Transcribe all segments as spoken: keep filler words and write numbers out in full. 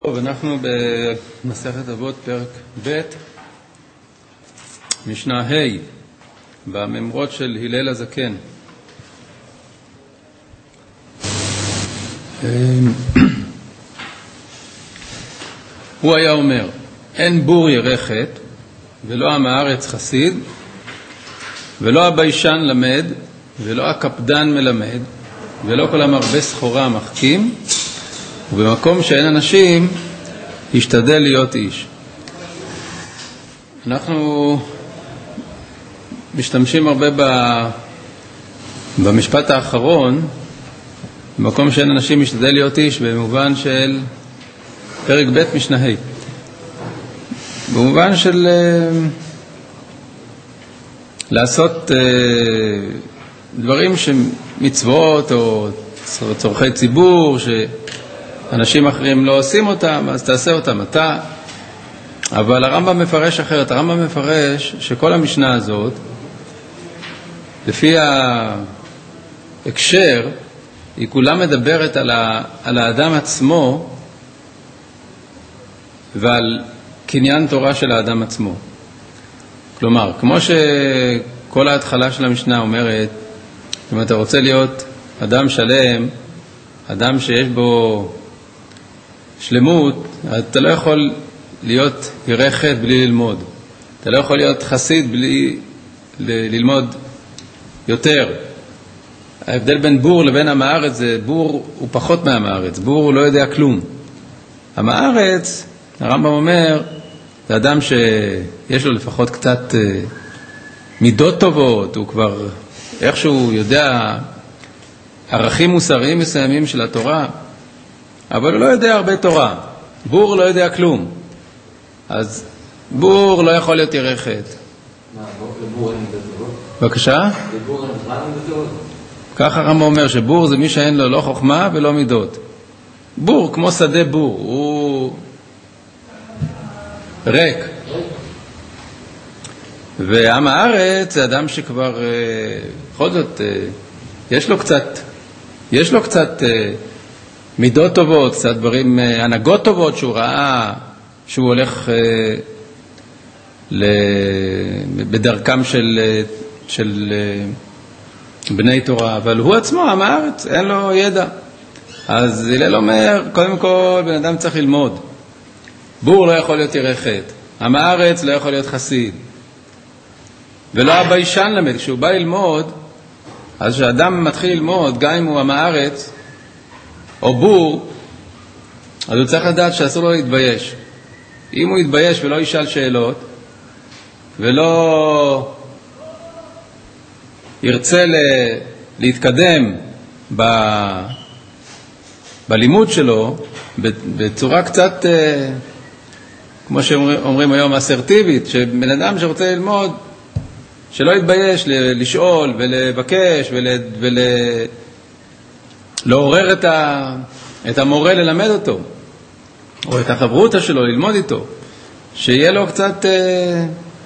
טוב, אנחנו במסכת אבות פרק ב' משנה ה' בממרות של הלל הזקן. הוא היה אומר, אין בור ירחת ולא עם הארץ חסיד ולא הביישן למד ולא הקפדן מלמד ולא כל המרבה סחורה מחכים, ובמקום שאין אנשים ישתדל להיות איש. אנחנו משתמשים הרבה במשפט האחרון, במקום שאין אנשים ישתדל להיות איש, במובן של פרק ב' משנה ה', במובן של לעשות דברים שמצוות או צורכי ציבור שאנשים אחרים לא עושים אותם, אז תעשה אותם אתה. אבל הרמב"ם מפרש אחרת. הרמב"ם מפרש שכל המשנה הזאת, לפי ההקשר, היא כולה מדברת על, ה, על האדם עצמו ועל קניין תורה של האדם עצמו. כלומר, כמו שכל ההתחלה של המשנה אומרת, אם אתה רוצה להיות אדם שלם, אדם שיש בו שלמות, אתה לא יכול להיות ירחת בלי ללמוד. אתה לא יכול להיות חסיד בלי ל- ללמוד יותר. ההבדל בין בור לבין עם הארץ זה בור הוא פחות מעם הארץ. בור הוא לא יודע כלום. עם הארץ, הרמב"ם אומר, זה אדם שיש לו לפחות קצת מידות טובות, הוא כבר איכשהו יודע ערכים מוסריים מסוימים של התורה, אבל הוא לא יודע הרבה תורה. בור לא יודע כלום. אז בור לא יכול להיות ירחת. מה, לבור אין מידות טובות? בבקשה? לבור אין בכלל מידות טובות? ככה הרמב"ם אומר שבור זה מי שאין לו לא חוכמה ולא מידות. בור כמו שדה בור, הוא ריק. ועם הארץ זה אדם שכבר בכל זאת יש לו קצת יש לו קצת מידות טובות, קצת דברים, הנהגות טובות שהוא ראה שהוא הולך בדרכם של של בני תורה, אבל הוא עצמו עם הארץ אין לו ידע. אז הלל אומר, קודם כל בן אדם צריך ללמוד. בור לא יכול להיות ירחת, עם הארץ לא יכול להיות חסיד, ולא הביישן למד. כשהוא בא ללמוד, אז כשאדם מתחיל ללמוד, גם אם הוא עם הארץ או בור, אז הוא צריך לדעת שאסור לו להתבייש. אם הוא יתבייש ולא ישאל שאלות ולא ירצה ל- להתקדם ב... בלימוד שלו בצורה קצת כמו שאומרים היום אסרטיבית, שבן אדם שרוצה ללמוד שלא יתבייש לשאול ולבקש ולעורר את ה... את המורה ללמד אותו, או את החברותה שלו ללמוד איתו, שיהיה לו קצת אה,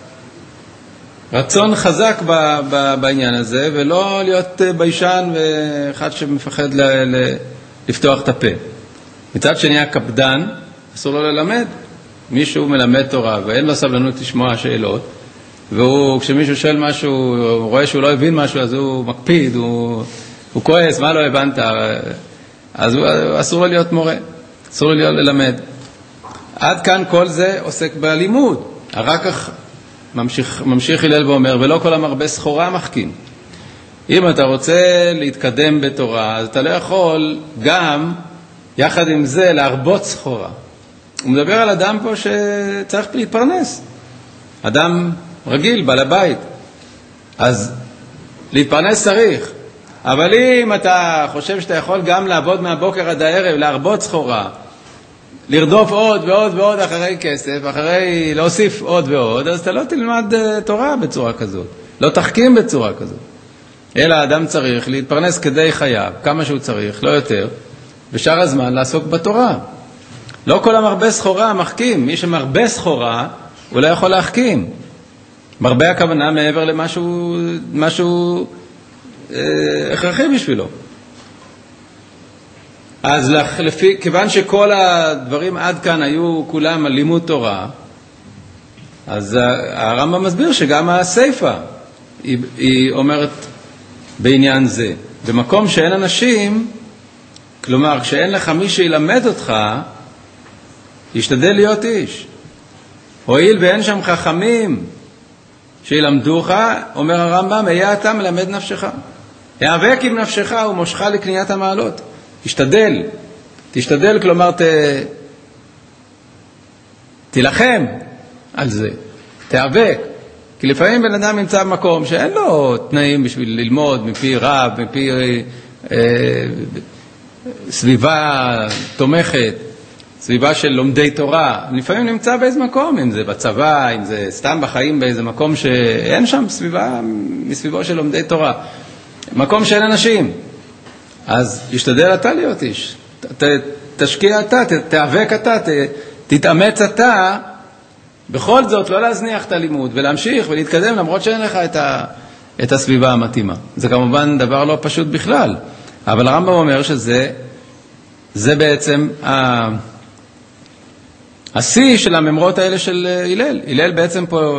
רצון חזק ב, ב, בעניין הזה, ולא להיות ביישן ואחד שמפחד ל, ל, לפתוח את הפה. מצד שני הקפדן, אסור לו ללמד. מישהו מלמד תורה ואין לו סבלנות לשמוע שאלות, והוא, כשמישהו שואל משהו, הוא רואה שהוא לא הבין משהו, אז הוא מקפיד, הוא, הוא כועס, מה לא הבנת? אז הוא, אסור לו להיות מורה, אסור לו להיות ללמד. עד כאן כל זה עוסק בלימוד. אחר כך ממשיך, ממשיך הלל ואומר, ולא כל המרבה סחורה מחכים. אם אתה רוצה להתקדם בתורה, אז אתה לא יכול גם, יחד עם זה, להרבות סחורה. הוא מדבר על אדם פה שצריך להתפרנס. אדם רגיל, בעל הבית. אז להתפרנס צריך. אבל אם אתה חושב שאתה יכול גם לעבוד מהבוקר עד הערב, להרבות סחורה, לרדוף עוד ועוד ועוד אחרי כסף, אחרי להוסיף עוד ועוד, אז אתה לא תלמד תורה בצורה כזאת, לא תחכים בצורה כזאת. אלא האדם צריך להתפרנס כדי חייו, כמה שהוא צריך, לא יותר, בשאר הזמן לעסוק בתורה. לא כל המרבה סחורה מחכים. מי שמרבה סחורה הוא לא יכול להחכים. מרבה הכוונה מעבר למשהו משהו אה, הכרחי בשבילו. אז לפי, כיוון שכל הדברים עד כאן היו כולם על לימוד תורה, אז הרמב"ם מסביר שגם הסייפה היא, היא אומרת בעניין זה. במקום שאין אנשים, כלומר, כשאין לך מי שילמד אותך, ישתדל להיות איש. הואיל ואין שם חכמים שילמדוך, אומר הרמב"ם, היה אתה מלמד נפשך. היאבק עם נפשך ומושך לקניית המעלות. תשתדל, תשתדל, כלומר, ת... תלחם על זה, תיאבק. כי לפעמים בן אדם נמצא במקום שאין לו תנאים בשביל ללמוד מפי רב, מפי אה, סביבה תומכת, סביבה של לומדי תורה. לפעמים נמצא באיזה מקום, אם זה בצבא, אם זה סתם בחיים באיזה מקום שאין שם סביבה מסביבו של לומדי תורה. מקום שאין אנשים. אז ישתדל אתה להיות איש. ת, תשקיע אתה, ת, תיאבק אתה, ת, תתאמץ אתה, בכל זאת לא להזניח את הלימוד ולהמשיך ולהתקדם למרות שאין לך את, ה, את הסביבה המתאימה. זה כמובן דבר לא פשוט בכלל, אבל הרמב"ם אומר שזה זה בעצם ה, השיא של הממרות האלה של הלל. הלל בעצם פה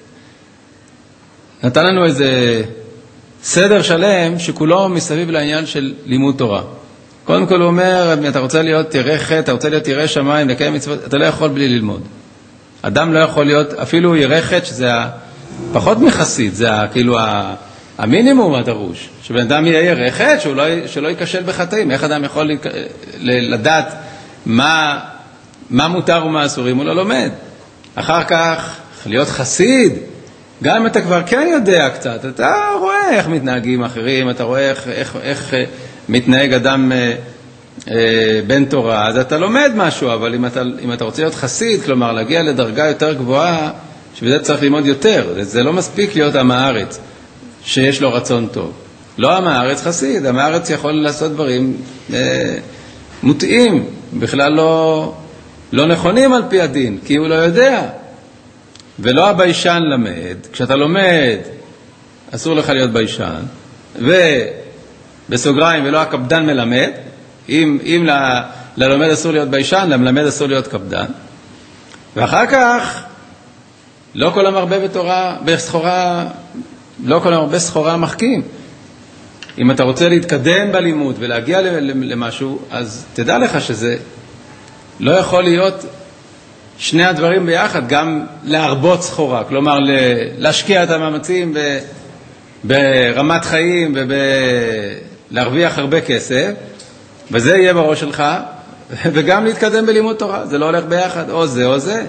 נתן לנו איזה סדר שלם שכולו מסביב לעניין של לימוד תורה. קודם כל הוא אומר, אתה רוצה להיות ירא חטא, אתה רוצה להיות ירא שמיים, לקיים מצוות, אתה לא יכול בלי ללמוד. אדם לא יכול להיות, אפילו ירא חטא, שזה פחות מחסיד, זה כאילו המינימום הדרוש. שבן אדם יהיה ירא חטא, שהוא לא, שלא ייכשל בחטאים. איך אדם יכול לדעת מה, מה מותר ומה אסורים? הוא לא לומד. אחר כך, להיות חסיד, גם אם אתה כבר כן יודע קצת, אתה רואה איך מתנהגים אחרים, אתה רואה איך, איך, איך מתנהג אדם אה, אה, בן תורה, אז אתה לומד משהו, אבל אם אתה, אם אתה רוצה להיות חסיד, כלומר להגיע לדרגה יותר גבוהה, שבזה צריך ללמוד יותר, זה לא מספיק להיות עם הארץ, שיש לו רצון טוב. לא עם הארץ חסיד, עם הארץ יכול לעשות דברים אה, מוטעים, בכלל לא, לא נכונים על פי הדין, כי הוא לא יודע. ולא הביישן למד, כשאתה לומד, אסור לך להיות ביישן, ובסוגריים, ולא הקפדן מלמד, אם, אם ל, ללומד אסור להיות ביישן, למלמד אסור להיות קפדן, ואחר כך, לא כל המרבה בתורה, בסחורה, לא כל המרבה סחורה מחכים. אם אתה רוצה להתקדם בלימוד ולהגיע למשהו, אז תדע לך שזה לא יכול להיות שני הדברים ביחד, גם להרבות סחורה, כלומר להשקיע את המאמצים ב, ברמת חיים ולהרוויח הרבה כסף, וזה יהיה בראש שלך, וגם להתקדם בלימוד תורה. זה לא הולך ביחד, או זה או זה.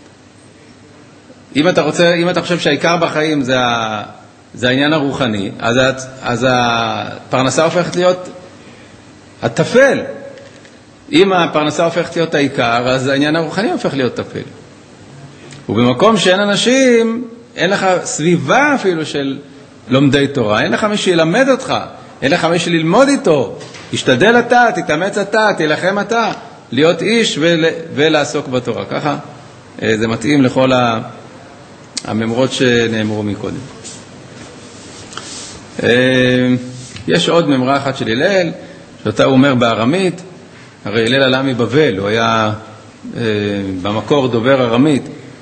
אם אתה רוצה, אם אתה חושב שהעיקר בחיים זה, ה, זה העניין הרוחני, אז, אז הפרנסה הופכת להיות הטפל. אם הפרנסה הופכת להיות העיקר, אז העניין הרוחני הופך להיות טפל. ובמקום שאין אנשים, אין לך סביבה אפילו של לומדי תורה, אין לך מי שילמד אותך, אין לך מי שללמוד איתו. תשתדל אתה, תתאמץ אתה, תלחם אתה, להיות איש ול, ולעסוק בתורה. ככה זה מתאים לכל הממרות שנאמרו מקודם. יש עוד ממרה אחת של הלל, שאותה הוא אומר בארמית, הרי הלל עלה מבבל, הוא היה אה, במקור דובר ארמית,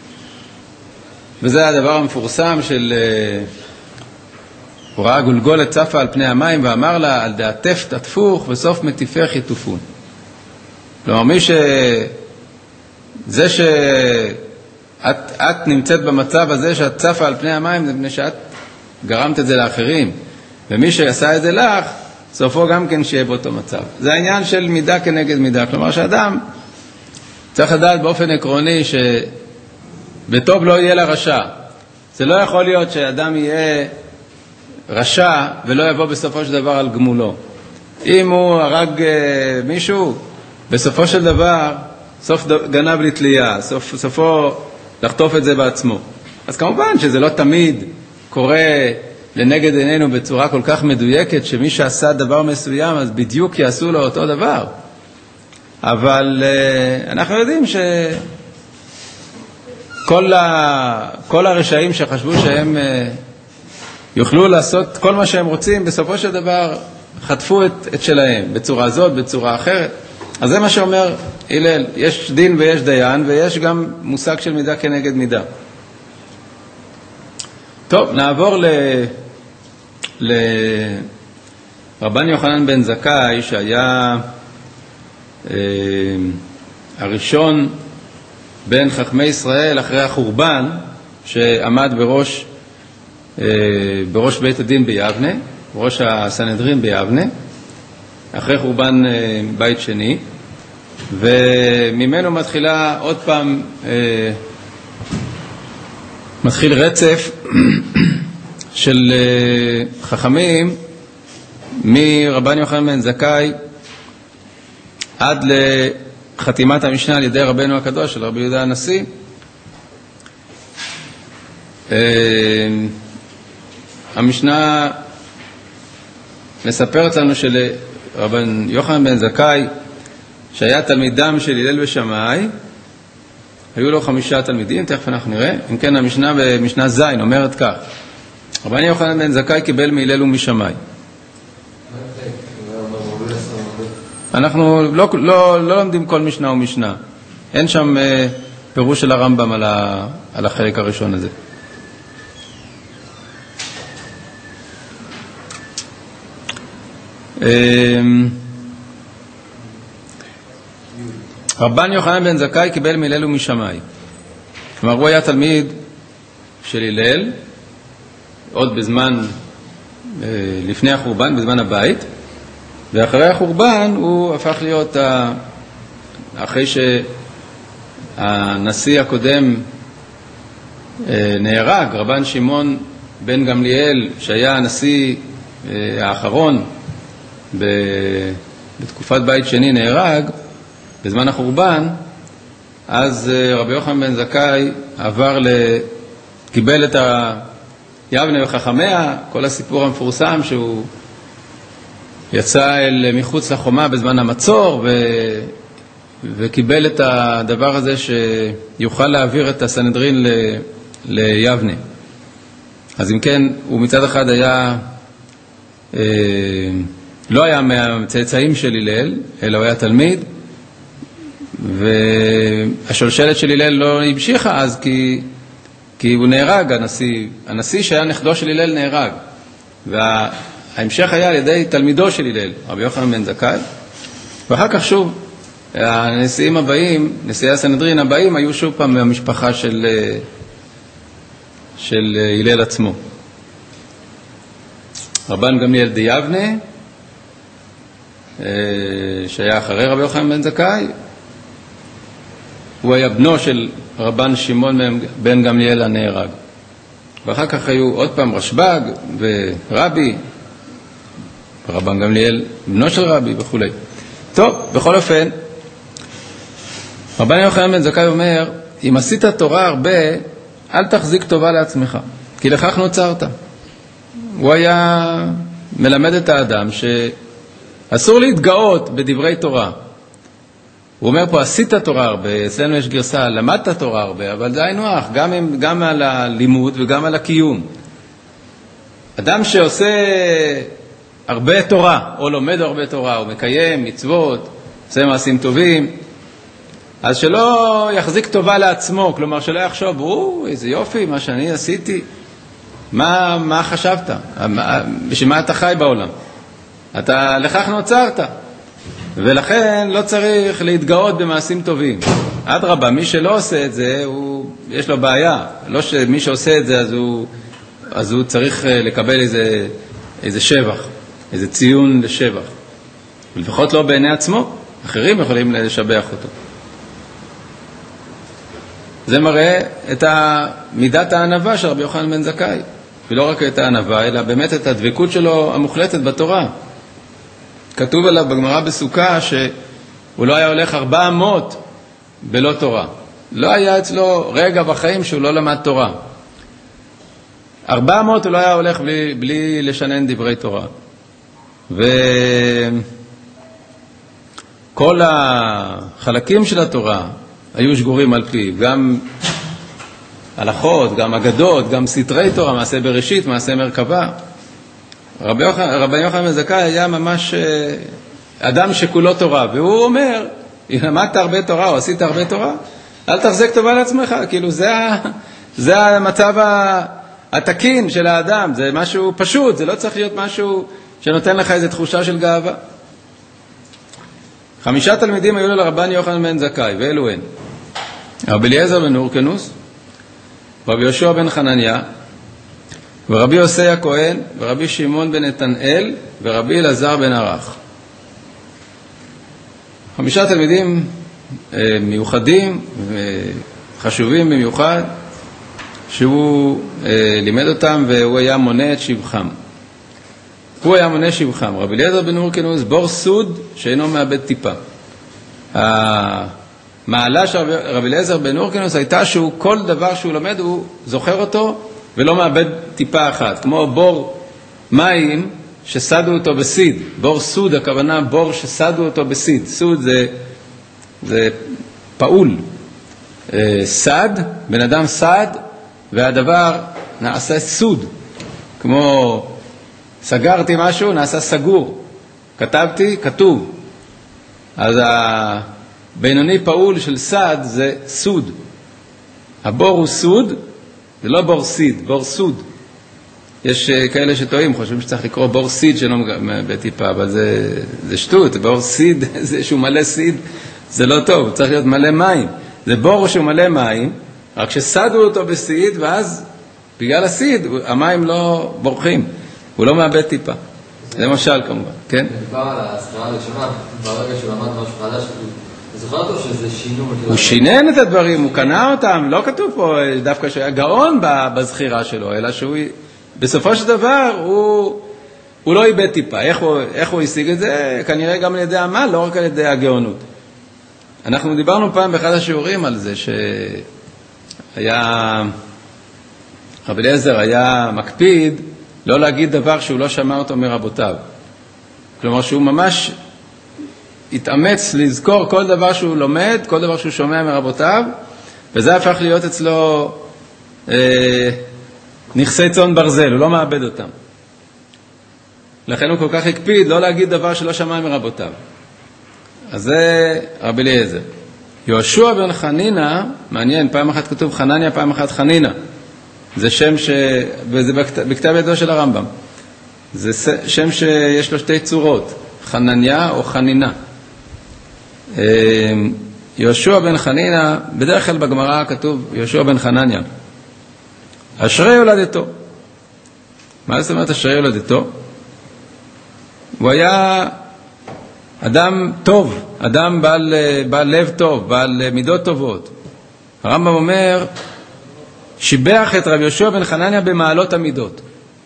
וזה הדבר המפורסם של אה, הוא ראה גולגולת צפה על פני המים ואמר לה, על דעתף תטפוך וסוף מטיפך יטופון. כלומר, מי ש... זה שאת את נמצאת במצב הזה שאת צפה על פני המים, זה מפני שאת גרמת את זה לאחרים, ומי שעשה את זה לך, סופו גם כן שיהיה באותו מצב. זה העניין של מידה כנגד מידה. כלומר שאדם צריך לדעת באופן עקרוני שבטוב לא יהיה לרשע. זה לא יכול להיות שאדם יהיה רשע ולא יבוא בסופו של דבר על גמולו. אם הוא הרג מישהו, בסופו של דבר סוף גנב לתלייה, סוף, סופו לחטוף את זה בעצמו. אז כמובן שזה לא תמיד קורה לנגד עינינו בצורה כל כך מדויקת, שמי שעשה דבר מסוים, אז בדיוק יעשו לו אותו דבר. אבל uh, אנחנו יודעים שכל ה... כל הרשעים שחשבו שהם uh, יוכלו לעשות כל מה שהם רוצים, בסופו של דבר חטפו את, את שלהם, בצורה זאת, בצורה אחרת. אז זה מה שאומר הלל, יש דין ויש דיין, ויש גם מושג של מידה כנגד מידה. טוב, נעבור ל... לרבן יוחנן בן זכאי, שהיה אה, הראשון בין חכמי ישראל אחרי החורבן, שעמד בראש, אה, בראש בית הדין ביבנה, בראש הסנהדרין ביבנה, אחרי חורבן אה, בית שני, וממנו מתחילה עוד פעם, אה, מתחיל רצף של uh, חכמים מרבן יוחנן בן זכאי עד לחתימת המשנה על ידי רבנו הקדוש של רבי יהודה הנשיא. Uh, המשנה מספרת לנו שלרבן יוחנן בן זכאי, שהיה תלמידם של הלל ושמאי, היו לו חמישה תלמידים, תכף אנחנו נראה. אם כן, המשנה במשנה זין אומרת כך: רבן יוחנן בן זכאי קיבל מהלל ומשמאי. אנחנו לא, לא, לא לומדים כל משנה ומשנה. אין שם אה, פירוש של הרמב"ם על, ה, על החלק הראשון הזה. אה, רבן יוחנן בן זכאי קיבל מהלל ומשמאי. כלומר, הוא היה תלמיד של הלל, עוד בזמן, לפני החורבן, בזמן הבית, ואחרי החורבן הוא הפך להיות, אחרי שהנשיא הקודם נהרג, רבן שמעון בן גמליאל, שהיה הנשיא האחרון בתקופת בית שני, נהרג, בזמן החורבן, אז רבי יוחנן בן זכאי עבר, קיבל את יבנה וחכמיה, כל הסיפור המפורסם שהוא יצא אל מחוץ לחומה בזמן המצור ו... וקיבל את הדבר הזה שיוכל להעביר את הסנהדרין ל... ליבנה. אז אם כן, הוא מצד אחד היה, אה, לא היה מהצאצאים של הלל, אלא הוא היה תלמיד, והשולשלת של הלל לא המשיכה אז כי, כי הוא נהרג, הנשיא, הנשיא שהיה נכדו של הלל נהרג, וההמשך היה על ידי תלמידו של הלל, רבי יוחנן בן זכאי, ואחר כך שוב, הנשיאים הבאים, נשיאי הסנהדרין הבאים, היו שוב פעם מהמשפחה של, של הלל עצמו. רבן גמליאל דיבנה, שהיה אחרי רבי יוחנן בן זכאי, הוא היה בנו של רבן שמעון בן גמליאל הנהרג. ואחר כך היו עוד פעם רשב"ג ורבי, רבן גמליאל בנו של רבי וכו'. טוב, בכל אופן, רבן יוחנן בן זכאי אומר, אם עשית תורה הרבה, אל תחזיק טובה לעצמך, כי לכך נוצרת. הוא היה מלמד את האדם שאסור להתגאות בדברי תורה. הוא אומר פה, עשית תורה הרבה, אצלנו יש גרסה, למדת תורה הרבה, אבל זה היינו הך, גם, גם על הלימוד וגם על הקיום. אדם שעושה הרבה תורה, או לומד הרבה תורה, או מקיים מצוות, עושה מעשים טובים, אז שלא יחזיק טובה לעצמו, כלומר שלא יחשוב, או, איזה יופי, מה שאני עשיתי, מה, מה חשבת? בשביל מה אתה חי בעולם? אתה לכך נוצרת. ולכן לא צריך להתגאות במעשים טובים. אדרבה, מי שלא עושה את זה, הוא, יש לו בעיה. לא שמי שעושה את זה, אז הוא, אז הוא צריך לקבל איזה, איזה שבח, איזה ציון לשבח. ולפחות לא בעיני עצמו, אחרים יכולים לשבח אותו. זה מראה את מידת הענווה של רבי יוחנן בן זכאי. ולא רק את הענווה, אלא באמת את הדבקות שלו המוחלטת בתורה. כתוב עליו בגמרא בסוכה שהוא לא היה הולך ארבע מאות בלא תורה. לא היה אצלו רגע בחיים שהוא לא למד תורה. ארבע מאות הוא לא היה הולך בלי, בלי לשנן דברי תורה. וכל החלקים של התורה היו שגורים על פיו, גם הלכות, גם אגדות, גם סתרי תורה, מעשה בראשית, מעשה מרכבה. רבי יוחנן בן זכאי היה ממש אדם שכולו תורה, והוא אומר, אם למדת הרבה תורה או עשית הרבה תורה, אל תחזק טובה לעצמך, כאילו זה, זה המצב התקין של האדם, זה משהו פשוט, זה לא צריך להיות משהו שנותן לך איזו תחושה של גאווה. חמישה תלמידים היו לו לרבן יוחנן בן זכאי, ואלו הן רבי אליעזר בן הורקנוס, רבי יהושע בן חנניה, ורבי יוסי הכהן, ורבי שמעון בן נתנאל, ורבי אלעזר בן ערך. חמישה תלמידים מיוחדים וחשובים במיוחד, שהוא לימד אותם והוא היה מונה את שבחם. הוא היה מונה שבחם. רבי אליעזר בן הורקנוס, בור סוד שאינו מאבד טיפה. המעלה של רבי אליעזר בן הורקנוס הייתה שהוא כל דבר שהוא לומד הוא זוכר אותו ולא מאבד טיפה אחת. כמו בור מים שסדו אותו בסיד. בור סוד, הכוונה בור שסדו אותו בסיד. סוד זה, זה פעול. סד, בן אדם סד, והדבר נעשה סוד. כמו סגרתי משהו, נעשה סגור. כתבתי, כתוב. אז הבינוני פעול של סד זה סוד. הבור הוא סוד, זה לא בור סיד, בור סוד. יש כאלה שטועים, חושבים שצריך לקרוא בור סיד שלא בטיפה, אבל זה, זה שטות. בור סיד, זה שהוא מלא סיד, זה לא טוב, צריך להיות מלא מים. זה בור שהוא מלא מים, רק שסדו אותו בסיד, ואז בגלל הסיד המים לא בורחים, הוא לא מאבד טיפה. זה משל כמובן, כן? מדבר על הסתרה הראשונה, ברגע שהוא למד משהו חדש, הוא זוכר אותו שזה שינו? הוא שינן את הדברים, הוא קנה אותם, לא כתוב פה דווקא שהיה גאון בזכירה שלו, אלא שהוא בסופו של דבר הוא, הוא לא איבד טיפה. איך הוא, איך הוא השיג את זה? כנראה גם על ידי עמל, לא רק על ידי הגאונות. אנחנו דיברנו פעם באחד השיעורים על זה שהיה, רבי אליעזר היה מקפיד לא להגיד דבר שהוא לא שמע אותו מרבותיו. כלומר שהוא ממש התאמץ לזכור כל דבר שהוא לומד, כל דבר שהוא שומע מרבותיו, וזה הפך להיות אצלו אה, נכסי צאן ברזל, הוא לא מאבד אותם. לכן הוא כל כך הקפיד לא להגיד דבר שלא שמע מרבותיו. אז זה רבי אליעזר. יהושע בן חנינה, מעניין, פעם אחת כתוב חנניה, פעם אחת חנינה. זה שם ש... וזה בכתב ידו של הרמב"ם. זה שם שיש לו שתי צורות, חנניה או חנינה. יהושע בן חנינה, בדרך כלל בגמרא כתוב יהושע בן חנניה. אשרי יולדתו. מה זאת אומרת אשרי יולדתו? הוא היה אדם טוב, אדם בעל, בעל לב טוב, בעל מידות טובות. הרמב"ם אומר, שיבח את רבי יהושע בן חנניה במעלות המידות.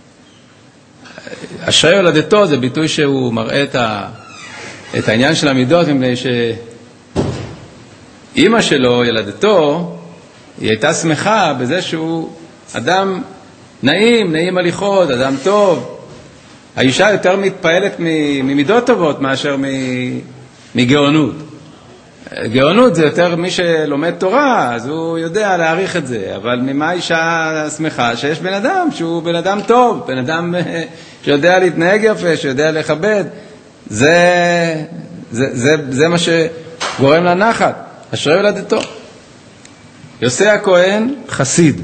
אשרי יולדתו זה ביטוי שהוא מראה את, ה, את העניין של המידות, מפני שאמא שלו, ילדתו, היא הייתה שמחה בזה שהוא אדם נעים, נעים הליכות, אדם טוב. האישה יותר מתפעלת ממידות טובות מאשר מגאונות. גאונות זה יותר מי שלומד תורה, אז הוא יודע להעריך את זה, אבל ממה אישה שמחה? שיש בן אדם שהוא בן אדם טוב, בן אדם שיודע להתנהג יפה, שיודע לכבד. זה, זה, זה, זה מה שגורם לנחת. אשרי יולדתו. יוסי הכהן חסיד.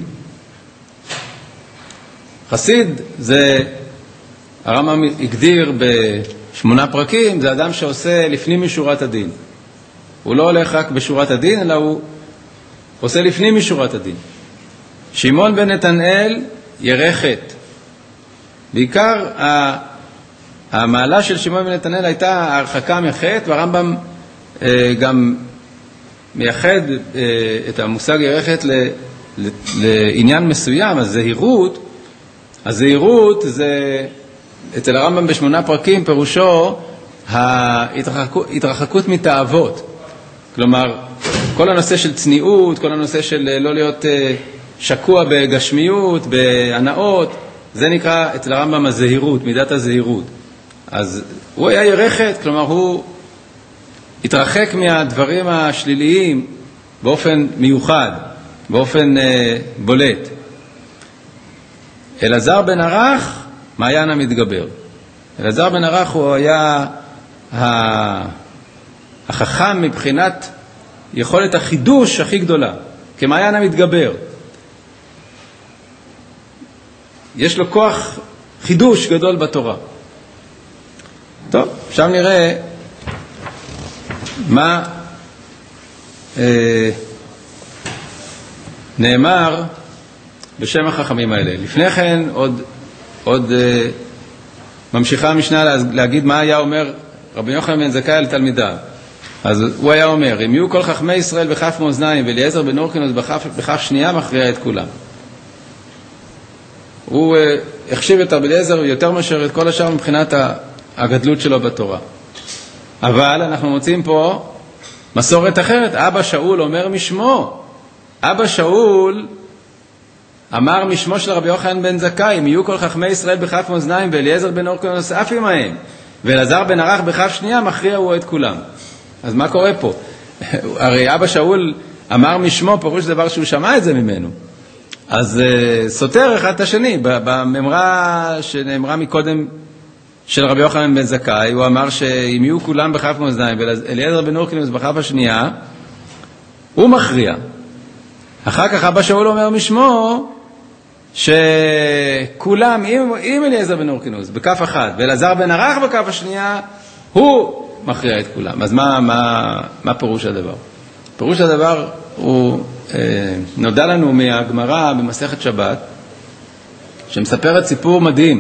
חסיד זה, הרמב"ם הגדיר בשמונה פרקים, זה אדם שעושה לפנים משורת הדין. הוא לא הולך רק בשורת הדין, אלא הוא עושה לפנים משורת הדין. שמעון בן נתנאל ירחת. בעיקר המעלה של שמעון בן נתנאל הייתה הרחקה מחטא, והרמב"ם גם מייחד את המושג ירחת לעניין מסוים, הזהירות. הזהירות זה, אצל הרמב"ם בשמונה פרקים, פירושו ההתרחקות מתאוות. כלומר, כל הנושא של צניעות, כל הנושא של לא להיות שקוע בגשמיות, בהנאות, זה נקרא אצל הרמב"ם הזהירות, מידת הזהירות. אז הוא היה ירחת, כלומר הוא התרחק מהדברים השליליים באופן מיוחד, באופן בולט. אלעזר בן ערך מעיין המתגבר. אלעזר בן ערך הוא היה החכם מבחינת יכולת החידוש הכי גדולה, כמעיין המתגבר. יש לו כוח חידוש גדול בתורה. טוב, עכשיו נראה מה אה, נאמר בשם החכמים האלה. לפני כן עוד, עוד אה, ממשיכה המשנה להגיד מה היה אומר רבי יוחנן בן זכאי על תלמידיו. אז הוא היה אומר, אם יהיו כל חכמי ישראל בכף מאזניים ואליעזר בן הורקנוס בכף, בכף שנייה מכריע את כולם. הוא אה, החשיב את רבי אליעזר יותר מאשר את כל השאר מבחינת הגדלות שלו בתורה. אבל אנחנו מוצאים פה מסורת אחרת. אבא שאול אומר משמו. אבא שאול אמר משמו של רבי יוחנן בן זכאי, אם יהיו כל חכמי ישראל בכף מאזניים ואליעזר בן הורקנוס אף עמהם ואלעזר בן ערך בכף שנייה מכריע הוא את כולם. אז מה קורה פה? הרי אבא שאול אמר משמו, פירוש דבר שהוא שמע את זה ממנו. אז uh, סותר אחד את השני. במאמרה שנאמרה מקודם של רבי יוחנן בן זכאי, הוא אמר שאם יהיו כולם בכף מאזניים ואליעזר בן הורקנוס בכף השנייה, הוא מכריע. אחר כך אבא שאול אומר משמו שכולם, אם, אם אליעזר בן הורקנוס בכף אחת ואלעזר בן ערך בכף השנייה, הוא מכריע את כולם. אז מה, מה, מה פירוש הדבר? פירוש הדבר הוא אה, נודע לנו מהגמרא במסכת שבת, שמספרת סיפור מדהים,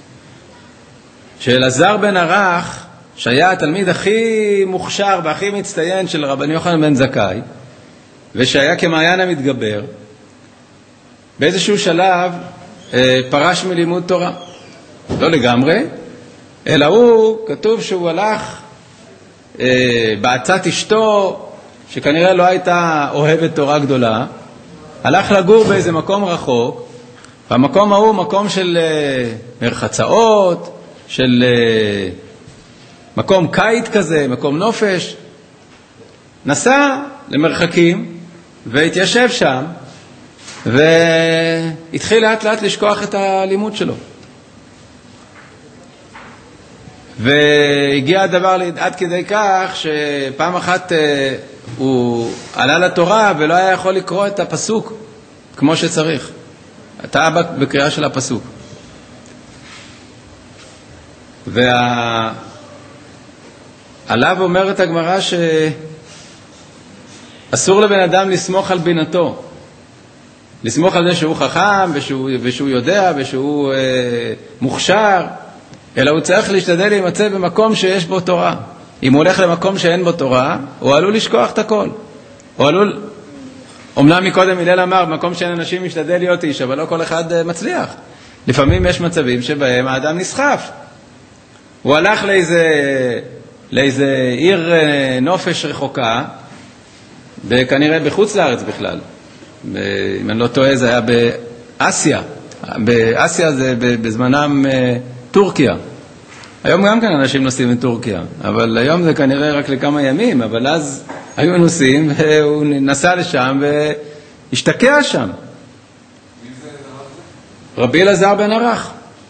שאלעזר בן ערך, שהיה התלמיד הכי מוכשר והכי מצטיין של רבן יוחנן בן זכאי, ושהיה כמעיין המתגבר, באיזשהו שלב אה, פרש מלימוד תורה. לא לגמרי, אלא הוא, כתוב שהוא הלך אה, בעצת אשתו, שכנראה לא הייתה אוהבת תורה גדולה, הלך לגור באיזה מקום רחוק, והמקום ההוא מקום של אה, מרחצאות, של אה, מקום קיץ כזה, מקום נופש. נסע למרחקים והתיישב שם, והתחיל לאט לאט לשכוח את הלימוד שלו. והגיע הדבר עד כדי כך שפעם אחת הוא עלה לתורה ולא היה יכול לקרוא את הפסוק כמו שצריך. אתה בקריאה של הפסוק. ועליו אומרת הגמרא שאסור לבן אדם לסמוך על בינתו. לסמוך על זה שהוא חכם ושהוא, ושהוא יודע ושהוא אה, מוכשר, אלא הוא צריך להשתדל להימצא במקום שיש בו תורה. אם הוא הולך למקום שאין בו תורה, הוא עלול לשכוח את הכל. הוא עלול, אומנם מקודם הלל אמר, במקום שאין אנשים משתדל להיות איש, אבל לא כל אחד אה, מצליח. לפעמים יש מצבים שבהם האדם נסחף. הוא הלך לאיזה, לאיזה עיר אה, נופש רחוקה, וכנראה בחוץ לארץ בכלל. אם אני לא טועה, זה היה באסיה. באסיה זה בזמנם טורקיה. היום גם כן אנשים נוסעים לטורקיה, אבל היום זה כנראה רק לכמה ימים, אבל אז היו נוסעים והוא נסע לשם והשתקע שם. רבי אלעזר בן ערך.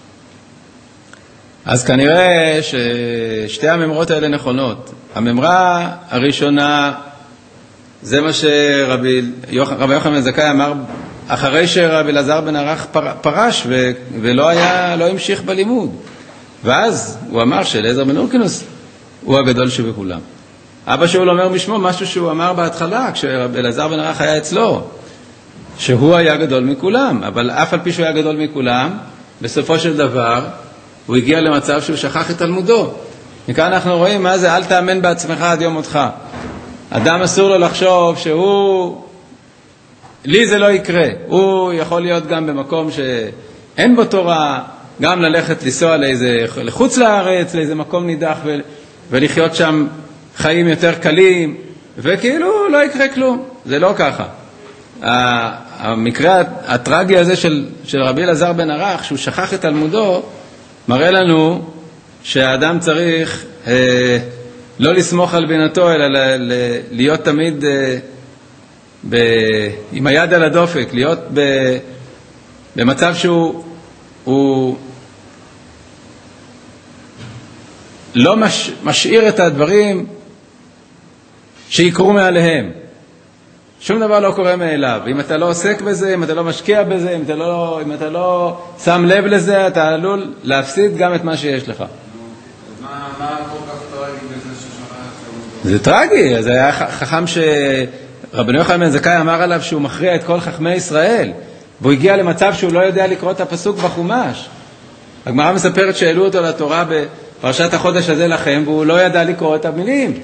אז כנראה ששתי הממרות האלה נכונות. הממרה הראשונה, זה מה שרבי יוחנן בן זכאי אמר אחרי שרבי אלעזר בן ערך פרש ו, ולא היה, לא המשיך בלימוד. ואז הוא אמר שאליעזר בן הורקנוס הוא הגדול שבכולם. אבא שאול אומר משמו משהו שהוא אמר בהתחלה כשרבי אלעזר בן ערך היה אצלו, שהוא היה גדול מכולם, אבל אף על פי שהוא היה גדול מכולם, בסופו של דבר הוא הגיע למצב שהוא שכח את תלמודו. מכאן אנחנו רואים מה זה אל תאמן בעצמך עד יום מותך. אדם אסור לו לחשוב שהוא, לי זה לא יקרה. הוא יכול להיות גם במקום שאין בו תורה, גם ללכת לנסוע לאיזה, לחוץ לארץ, לאיזה מקום נידח ו, ולחיות שם חיים יותר קלים, וכאילו לא יקרה כלום. זה לא ככה. המקרה הטרגי הזה של, של רבי אלעזר בן ערך, שהוא שכח את תלמודו, מראה לנו שהאדם צריך אה, לא לסמוך על בינתו, אלא ל, ל, להיות תמיד אה, ב, עם היד על הדופק, להיות ב, במצב שהוא הוא לא מש, משאיר את הדברים שיקרו מעליהם. שום דבר לא קורה מאליו. אם אתה לא עוסק בזה, אם אתה לא משקיע בזה, אם אתה לא, אם אתה לא שם לב לזה, אתה עלול להפסיד גם את מה שיש לך. מה, מה כל כך טרגי בזה ששמע? זה טרגי. זה היה חכם שרבנו יוחנן בן זכאי אמר עליו שהוא מכריע את כל חכמי ישראל, והוא הגיע למצב שהוא לא יודע לקרוא את הפסוק בחומש. הגמרא מספרת שהעלו אותו לתורה בפרשת החודש הזה לכם, והוא לא ידע לקרוא את המילים.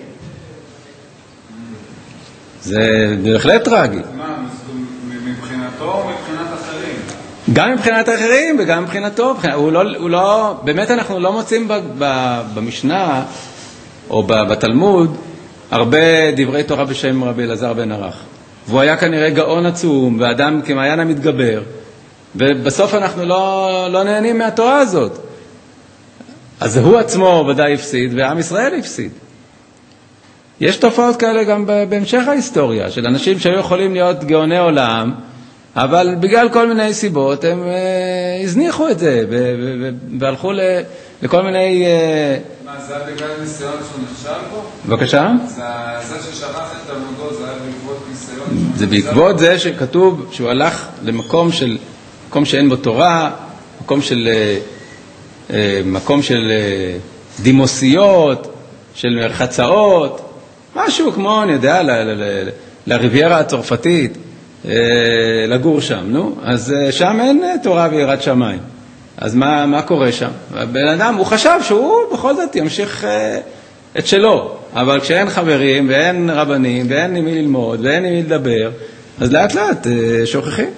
זה בהחלט טרגי. מה, מבחינתו או מבחינת אחרים? גם מבחינת אחרים וגם מבחינתו. הוא לא, הוא לא, באמת אנחנו לא מוצאים ב, ב, במשנה או ב, בתלמוד הרבה דברי תורה בשם רבי אלעזר בן ערך. והוא היה כנראה גאון עצום ואדם כמעיין המתגבר, ובסוף אנחנו לא, לא נהנים מהתורה הזאת. אז הוא עצמו ודאי הפסיד ועם ישראל הפסיד. יש תופעות כאלה גם בהמשך ההיסטוריה, של אנשים שהיו יכולים להיות גאוני עולם, אבל בגלל כל מיני סיבות הם אה, הזניחו את זה, והלכו ל, לכל מיני... אה... מה, זה היה בגלל ניסיון שהוא נכשל בו? בבקשה? זה, זה ששכח את תלמודו, זה היה בעקבות ניסיון? זה בעקבות זה שכתוב שהוא הלך למקום של, מקום שאין בו תורה, מקום של, אה, אה, מקום של אה, דימוסיות, של מרחצאות, משהו כמו, אני יודע, לריביירה הצרפתית, לגור שם, נו. אז שם אין תורה ויראת שמיים. אז מה, מה קורה שם? הבן אדם, הוא חשב שהוא בכל זאת ימשיך את שלו. אבל כשאין חברים ואין רבנים ואין עם מי ללמוד ואין עם מי לדבר, אז לאט לאט שוכחים.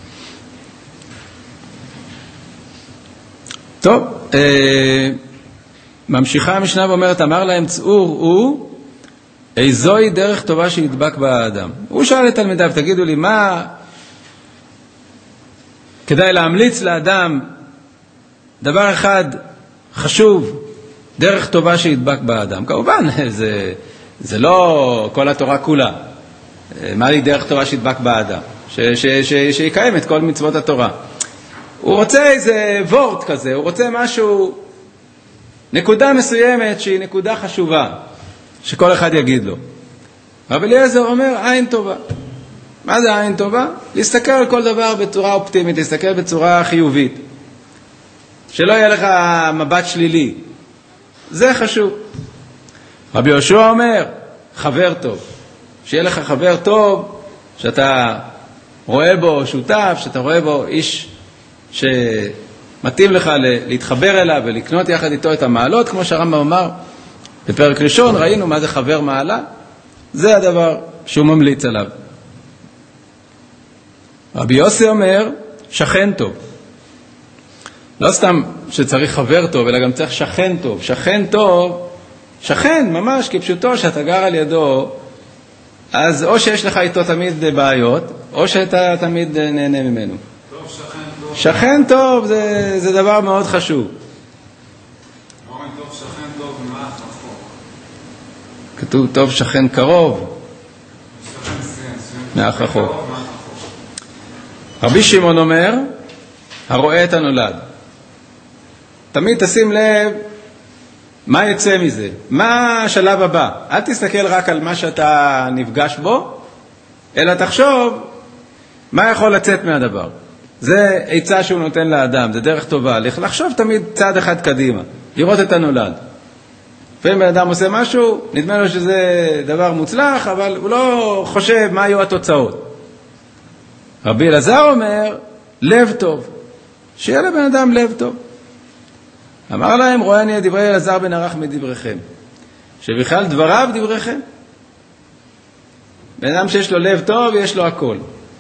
טוב, ממשיכה המשנה ואומרת, אמר להם צאור הוא, איזוהי דרך טובה שידבק באדם. הוא שאל את תלמידיו, תגידו לי, מה כדאי להמליץ לאדם דבר אחד חשוב, דרך טובה שידבק באדם? כמובן, זה, זה לא כל התורה כולה. מה לי דרך טובה שידבק באדם? ש, ש, ש, שיקיים את כל מצוות התורה. הוא רוצה איזה וורט כזה, הוא רוצה משהו, נקודה מסוימת שהיא נקודה חשובה, שכל אחד יגיד לו. רבי אליעזר אומר, עין טובה. מה זה עין טובה? להסתכל על כל דבר בצורה אופטימית, להסתכל בצורה חיובית. שלא יהיה לך מבט שלילי. זה חשוב. רבי יהושע אומר, חבר טוב. שיהיה לך חבר טוב, שאתה רואה בו שותף, שאתה רואה בו איש שמתאים לך להתחבר אליו ולקנות יחד איתו את המעלות, כמו שהרמב"ם אמר, בפרק ראשון ראינו מה זה חבר מעלה, זה הדבר שהוא ממליץ עליו. רבי יוסי אומר, שכן טוב. לא סתם שצריך חבר טוב, אלא גם צריך שכן טוב. שכן טוב, שכן ממש כפשוטו שאתה גר על ידו, אז או שיש לך איתו תמיד בעיות, או שאתה תמיד נהנה ממנו. טוב, שכן טוב. שכן טוב זה, זה דבר מאוד חשוב. כתוב טוב שכן קרוב מאח רחוק. רבי שמעון אומר, הרואה את הנולד. תמיד תשים לב מה יצא מזה, מה השלב הבא. אל תסתכל רק על מה שאתה נפגש בו, אלא תחשוב מה יכול לצאת מהדבר. זה עצה שהוא נותן לאדם, זה דרך טובה, לחשוב תמיד צעד אחד קדימה, לראות את הנולד. ואם בן אדם עושה משהו, נדמה לו שזה דבר מוצלח, אבל הוא לא חושב מה היו התוצאות. רבי אלעזר אומר, לב טוב. שיהיה לבן אדם לב טוב. אמר להם, רואה אני את דברי אלעזר בן ערך מדבריכם. שבכלל דבריו דבריכם. בן אדם שיש לו לב טוב, יש לו הכל.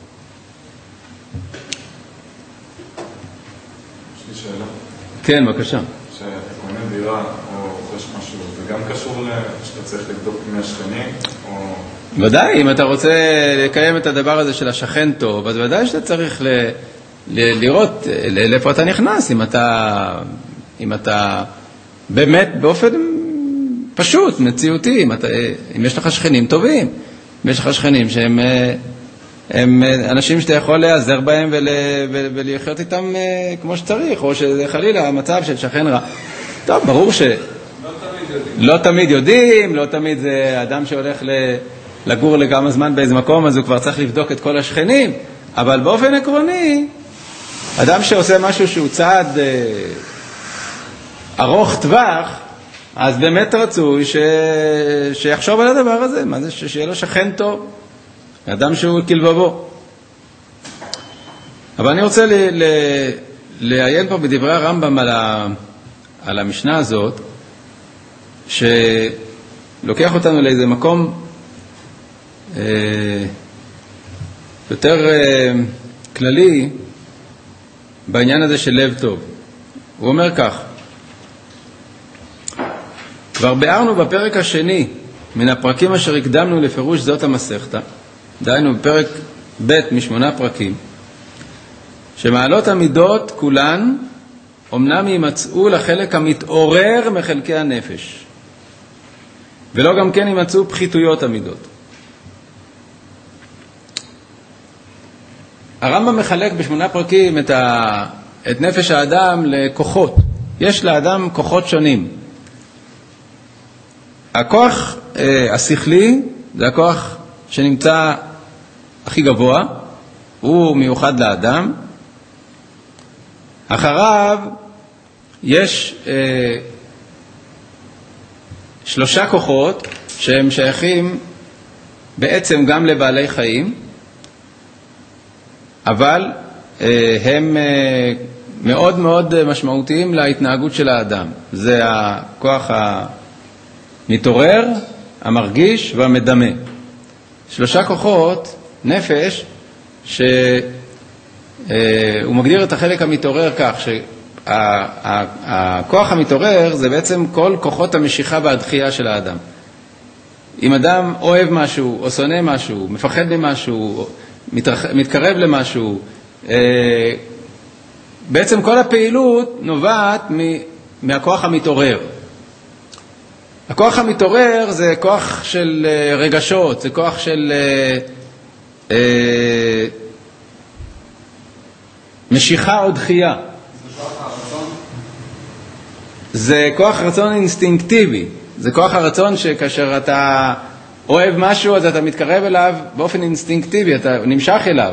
יש לי שאלה. כן, בבקשה. שאתה קונה דירה, או יש משהו, זה גם קשור שאתה צריך לבדוק מי השכנים, או... ודאי, אם אתה רוצה לקיים את הדבר הזה של השכן טוב, אז ודאי שאתה צריך ל... ל... לראות לאיפה אתה נכנס, אם אתה, אם אתה באמת באופן פשוט, מציאותי, אם, אתה... אם יש לך שכנים טובים, אם יש לך שכנים שהם הם אנשים שאתה יכול להיעזר בהם ול... ולחיות איתם כמו שצריך, או שזה חלילה המצב של שכן רע. טוב, ברור ש... לא תמיד לא תמיד יודעים, לא תמיד זה אדם שהולך לגור לכמה זמן באיזה מקום, אז הוא כבר צריך לבדוק את כל השכנים, אבל באופן עקרוני, אדם שעושה משהו שהוא צעד אה, ארוך טווח, אז באמת רצוי ש... שיחשוב על הדבר הזה, מה זה שיהיה לו שכן טוב, אדם שהוא כלבבו. אבל אני רוצה ל... ל... לעיין פה בדברי הרמב"ם על, ה... על המשנה הזאת, שלוקח אותנו לאיזה מקום אה, יותר אה, כללי בעניין הזה של לב טוב. הוא אומר כך, כבר ביארנו בפרק השני מן הפרקים אשר הקדמנו לפירוש זאת המסכתא, דהיינו בפרק ב' משמונה פרקים, שמעלות המידות כולן אמנם יימצאו לחלק המתעורר מחלקי הנפש, ולא גם כן יימצאו פחיתויות המידות. הרמב"ם מחלק בשמונה פרקים את, ה... את נפש האדם לכוחות. יש לאדם כוחות שונים. הכוח אה, השכלי זה הכוח שנמצא הכי גבוה, הוא מיוחד לאדם. אחריו יש אה, שלושה כוחות שהם שייכים בעצם גם לבעלי חיים, אבל אה, הם אה, מאוד מאוד משמעותיים להתנהגות של האדם. זה הכוח המתעורר, המרגיש והמדמה. שלושה כוחות נפש שהוא מגדיר את החלק המתעורר כך שהכוח המתעורר זה בעצם כל כוחות המשיכה והדחייה של האדם. אם אדם אוהב משהו או שונא משהו, מפחד ממשהו, מתקרב למשהו, בעצם כל הפעילות נובעת מהכוח המתעורר. הכוח המתעורר זה כוח של רגשות, זה כוח של אה, אה, משיכה או דחייה. זה כוח הרצון? זה כוח רצון אינסטינקטיבי. זה כוח הרצון שכאשר אתה אוהב משהו, אז אתה מתקרב אליו באופן אינסטינקטיבי, אתה נמשך אליו.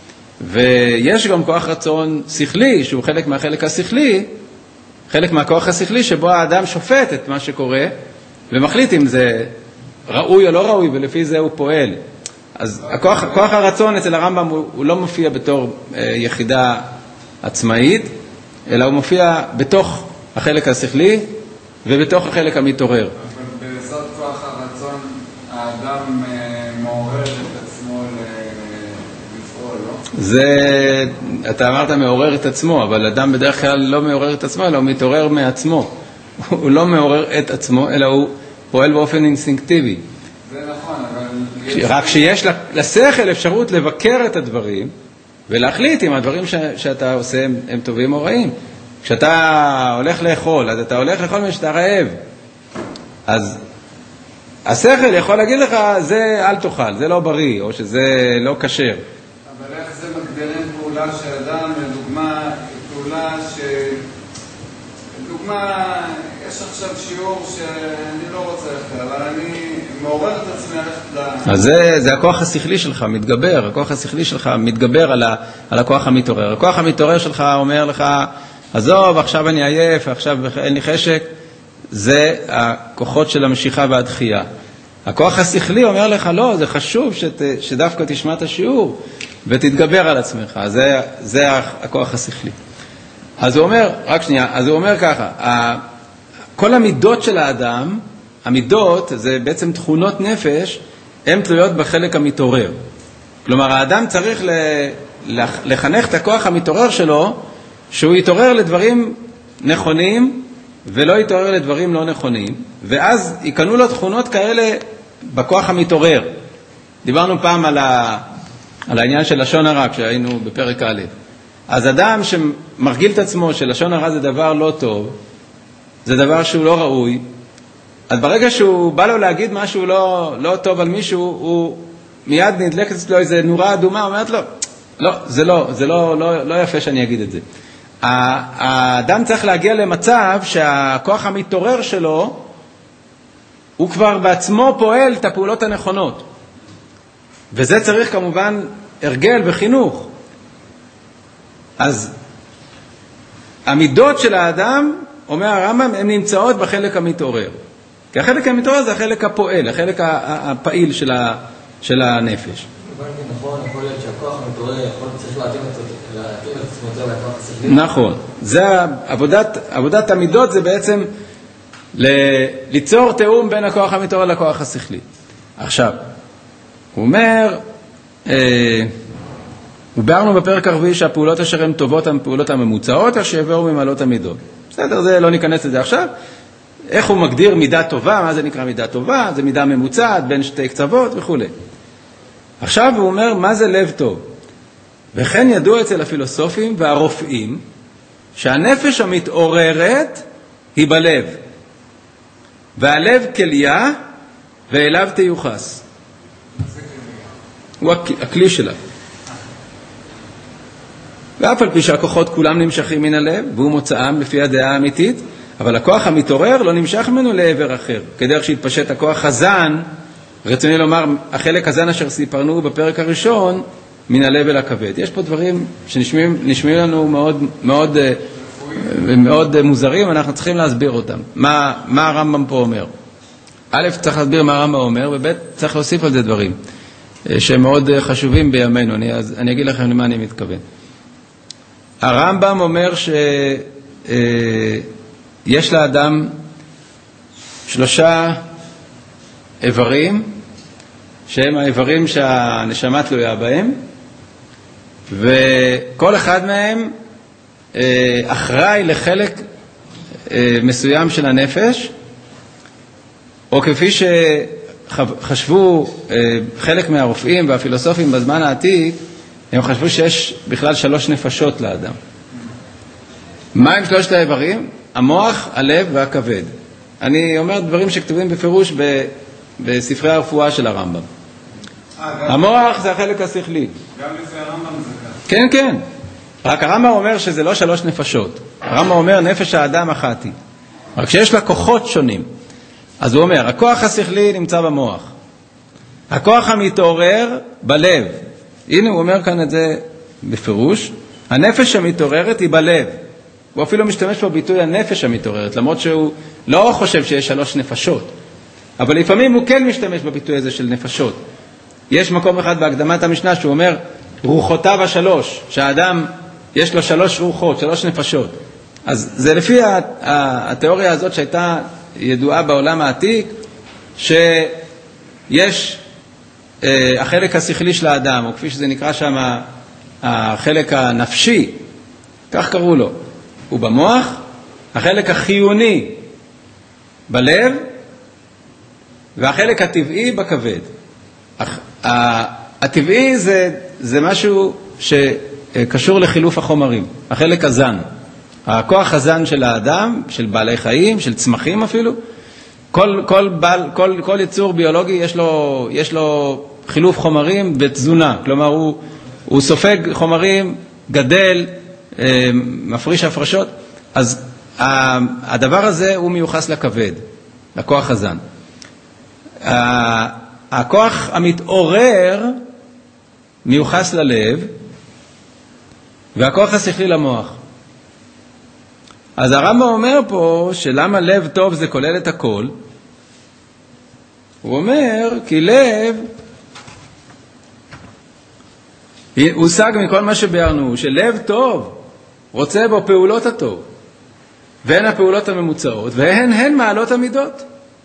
ויש גם כוח רצון שכלי, שהוא חלק מהחלק השכלי, חלק מהכוח השכלי שבו האדם שופט את מה שקורה, ומחליט אם זה ראוי או לא ראוי, ולפי זה הוא פועל. אז הכוח, כוח הרצון אצל הרמב"ם הוא, הוא לא מופיע בתור אה, יחידה עצמאית, אלא הוא מופיע בתוך החלק השכלי ובתוך החלק המתעורר. אבל בעזרת כוח הרצון האדם אה, מעורר את עצמו לפעול, לא? זה, אתה אמרת מעורר את עצמו, אבל אדם בדרך כלל לא מעורר את עצמו, אלא הוא מתעורר מעצמו. הוא לא מעורר את עצמו, אלא הוא פועל באופן אינסטינקטיבי. זה נכון, אבל... רק שיש לשכל אפשרות לבקר את הדברים, ולהחליט אם הדברים ש- שאתה עושה הם, הם טובים או רעים. כשאתה הולך לאכול, אז אתה הולך לאכול משאתה רעב. אז השכל יכול להגיד לך, זה אל תאכל, זה לא בריא, או שזה לא כשר. אבל איך זה מגדירים פעולה של אדם, לדוגמה, פעולה ש... לדוגמה, יש עכשיו שיעור שאני לא רוצה ללכת, אבל אני מעורר את עצמי ללכת ל... אז זה, זה הכוח השכלי שלך, מתגבר, הכוח השכלי שלך מתגבר על, ה, על הכוח המתעורר. הכוח המתעורר שלך אומר לך, עזוב, עכשיו אני עייף, עכשיו אין לי חשק, זה הכוחות של המשיכה והדחייה. הכוח השכלי אומר לך, לא, זה חשוב שת, שדווקא תשמע את השיעור ותתגבר על עצמך. זה, זה הכוח השכלי. אז הוא אומר, רק שנייה, אז הוא אומר ככה, כל המידות של האדם, המידות זה בעצם תכונות נפש, הן תלויות בחלק המתעורר. כלומר, האדם צריך לחנך את הכוח המתעורר שלו, שהוא יתעורר לדברים נכונים, ולא יתעורר לדברים לא נכונים, ואז יקנו לו תכונות כאלה בכוח המתעורר. דיברנו פעם על, ה... על העניין של לשון הרע, כשהיינו בפרק א'. אז אדם שמרגיל את עצמו שלשון הרע זה דבר לא טוב, זה דבר שהוא לא ראוי, אז ברגע שהוא בא לו להגיד משהו לא, לא טוב על מישהו, הוא מיד נדלקת אצלו איזו נורה אדומה, הוא אומרת לו, לא, זה לא, זה לא, לא, לא יפה שאני אגיד את זה. האדם צריך להגיע למצב שהכוח המתעורר שלו הוא כבר בעצמו פועל את הפעולות הנכונות. וזה צריך כמובן הרגל וחינוך. אז המידות של האדם, אומר הרמב"ם, הן נמצאות בחלק המתעורר. כי החלק המתעורר זה החלק הפועל, החלק הפעיל של, ה, של הנפש. נכון, יכול להיות שהכוח המתעורר יכול, צריך להתאים את עצמו יותר לכוח השכלי. נכון. זה עבודת, עבודת המידות זה בעצם ל, ליצור תאום בין הכוח המתעורר לכוח השכלי. עכשיו, הוא אומר, אה, וביארנו בפרק הרביעי שהפעולות אשר הן טובות הן פעולות הממוצעות, אשר יבואו ממעלות המידות. בסדר, זה לא ניכנס לזה עכשיו. איך הוא מגדיר מידה טובה, מה זה נקרא מידה טובה? זה מידה ממוצעת בין שתי קצוות וכו'. עכשיו הוא אומר, מה זה לב טוב? וכן ידוע אצל הפילוסופים והרופאים, שהנפש המתעוררת היא בלב, והלב כליה, ואליו תיוחס. הוא הכלי שלה. ואף על פי שהכוחות כולם נמשכים מן הלב, והוא מוצאם לפי הדעה האמיתית, אבל הכוח המתעורר לא נמשך ממנו לעבר אחר. כדרך שהתפשט הכוח הזן, רצוני לומר, החלק הזן אשר סיפרנו בפרק הראשון, מן הלב אל הכבד. יש פה דברים שנשמעים נשמעים לנו מאוד, מאוד, מאוד מוזרים, אנחנו צריכים להסביר אותם. מה, מה הרמב"ם פה אומר? א', צריך להסביר מה הרמב"ם אומר, וב', צריך להוסיף על זה דברים שהם מאוד חשובים בימינו. אני, אז, אני אגיד לכם למה אני מתכוון. הרמב"ם אומר שיש לאדם שלושה איברים, שהם האיברים שהנשמה תלויה בהם, וכל אחד מהם אחראי לחלק מסוים של הנפש, או כפי שחשבו חלק מהרופאים והפילוסופים בזמן העתיק, הם חשבו שיש בכלל שלוש נפשות לאדם. מה הם שלושת האיברים? המוח, הלב והכבד. אני אומר דברים שכתובים בפירוש ב, בספרי הרפואה של הרמב"ם. המוח זה החלק השכלי. גם לפי הרמב"ם זה כך. כן, כן. רק הרמב"ם אומר שזה לא שלוש נפשות. הרמב"ם אומר נפש האדם אחת היא. רק שיש לה כוחות שונים. אז הוא אומר, הכוח השכלי נמצא במוח. הכוח המתעורר בלב. הנה הוא אומר כאן את זה בפירוש. הנפש המתעוררת היא בלב. הוא אפילו משתמש בביטוי הנפש המתעוררת, למרות שהוא לא חושב שיש שלוש נפשות. אבל לפעמים הוא כן משתמש בביטוי הזה של נפשות. יש מקום אחד בהקדמת המשנה שהוא אומר, רוחותיו השלוש, שהאדם יש לו שלוש רוחות, שלוש נפשות. אז זה לפי התיאוריה הזאת שהייתה ידועה בעולם העתיק, שיש החלק השכלי של האדם, או כפי שזה נקרא שם, החלק הנפשי, כך קראו לו, הוא במוח, החלק החיוני בלב, והחלק הטבעי בכבד. הטבעי זה, זה משהו שקשור לחילוף החומרים, החלק הזן. הכוח הזן של האדם, של בעלי חיים, של צמחים אפילו, כל, כל, בעל, כל, כל יצור ביולוגי יש לו, יש לו חילוף חומרים ותזונה. כלומר, הוא, הוא סופג חומרים, גדל, מפריש הפרשות. אז הדבר הזה הוא מיוחס לכבד, לכוח הזן. הכוח המתעורר מיוחס ללב, והכוח השכלי למוח. אז הרמב"ם אומר פה שלמה לב טוב זה כולל את הכל. הוא אומר כי לב הושג מכל מה שביארנו, שלב טוב רוצה בו פעולות הטוב, והן הפעולות הממוצעות, והן הן מעלות המידות.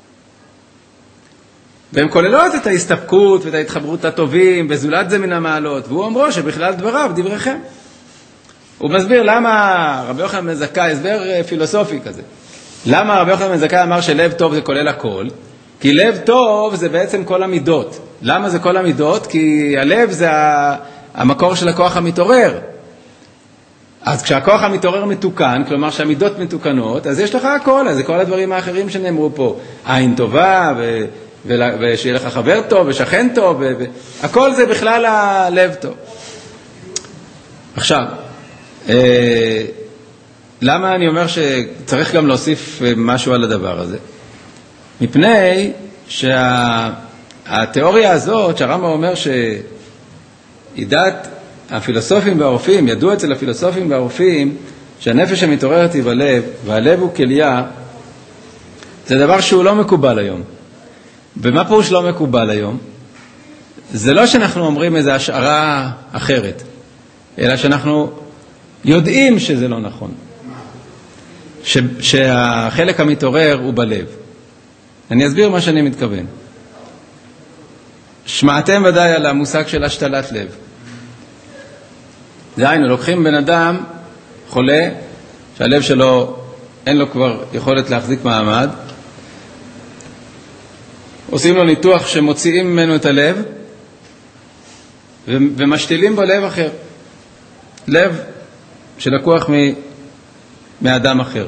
והן כוללות את ההסתפקות ואת ההתחברות הטובים, וזולת זה מן המעלות. והוא אומרו שבכלל דבריו דבריכם. הוא מסביר למה רבי יוחנן בן זכאי, הסבר פילוסופי כזה. למה רבי יוחנן בן זכאי אמר שלב טוב זה כולל הכל? כי לב טוב זה בעצם כל המידות. למה זה כל המידות? כי הלב זה המקור של הכוח המתעורר. אז כשהכוח המתעורר מתוקן, כלומר שהמידות מתוקנות, אז יש לך הכל, אז זה כל הדברים האחרים שנאמרו פה. עין טובה, ו... ושיהיה לך חבר טוב, ושכן טוב, ו... הכל זה בכלל הלב טוב. עכשיו, אה, למה אני אומר שצריך גם להוסיף משהו על הדבר הזה? מפני שהתיאוריה הזאת, שהרמב"ם אומר שידעת הפילוסופים והרופאים, ידעו אצל הפילוסופים והרופאים, שהנפש המתעוררת היא בלב, והלב הוא כליה, זה דבר שהוא לא מקובל היום. ומה פירוש לא מקובל היום? זה לא שאנחנו אומרים איזו השערה אחרת, אלא שאנחנו יודעים שזה לא נכון. ש, שהחלק המתעורר הוא בלב. אני אסביר מה שאני מתכוון. שמעתם ודאי על המושג של השתלת לב. דהיינו, לוקחים בן אדם חולה, שהלב שלו אין לו כבר יכולת להחזיק מעמד, עושים לו ניתוח שמוציאים ממנו את הלב, ומשתילים בו לב אחר. לב שלקוח מ... מאדם אחר.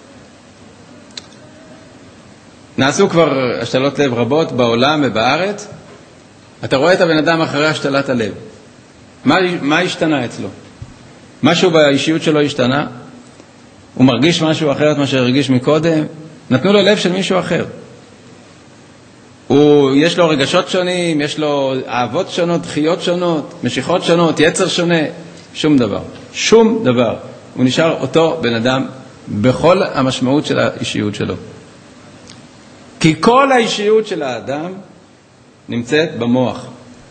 נעשו כבר השתלות לב רבות בעולם ובארץ. אתה רואה את הבן אדם אחרי השתלת הלב. מה, מה השתנה אצלו? משהו באישיות שלו השתנה? הוא מרגיש משהו אחרת מה שהרגיש מקודם? נתנו לו לב של מישהו אחר. הוא, יש לו רגשות שונים, יש לו אהבות שונות, דחיות שונות, משיכות שונות, יצר שונה, שום דבר. שום דבר. הוא נשאר אותו בן אדם בכל המשמעות של האישיות שלו. כי כל האישיות של האדם נמצאת במוח.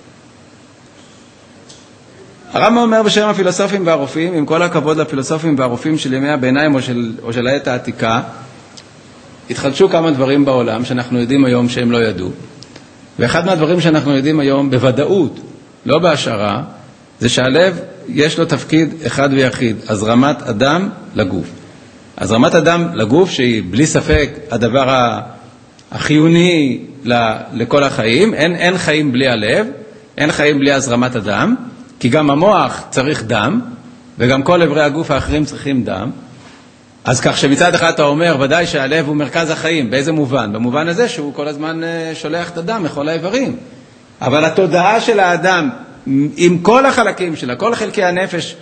הרמב"ם אומר בשם הפילוסופים והרופאים, עם כל הכבוד לפילוסופים והרופאים של ימי הביניים או של, או של העת העתיקה, התחדשו כמה דברים בעולם שאנחנו יודעים היום שהם לא ידעו. ואחד מהדברים שאנחנו יודעים היום בוודאות, לא בהשערה, זה שהלב יש לו תפקיד אחד ויחיד, הזרמת אדם לגוף. הזרמת אדם לגוף שהיא בלי ספק הדבר החיוני לכל החיים, אין, אין חיים בלי הלב, אין חיים בלי הזרמת אדם, כי גם המוח צריך דם, וגם כל עברי הגוף האחרים צריכים דם. אז כך שמצד אחד אתה אומר, ודאי שהלב הוא מרכז החיים. באיזה מובן? במובן הזה שהוא כל הזמן שולח את הדם מכל האיברים. אבל התודעה של האדם, עם כל החלקים שלה, כל חלקי הנפש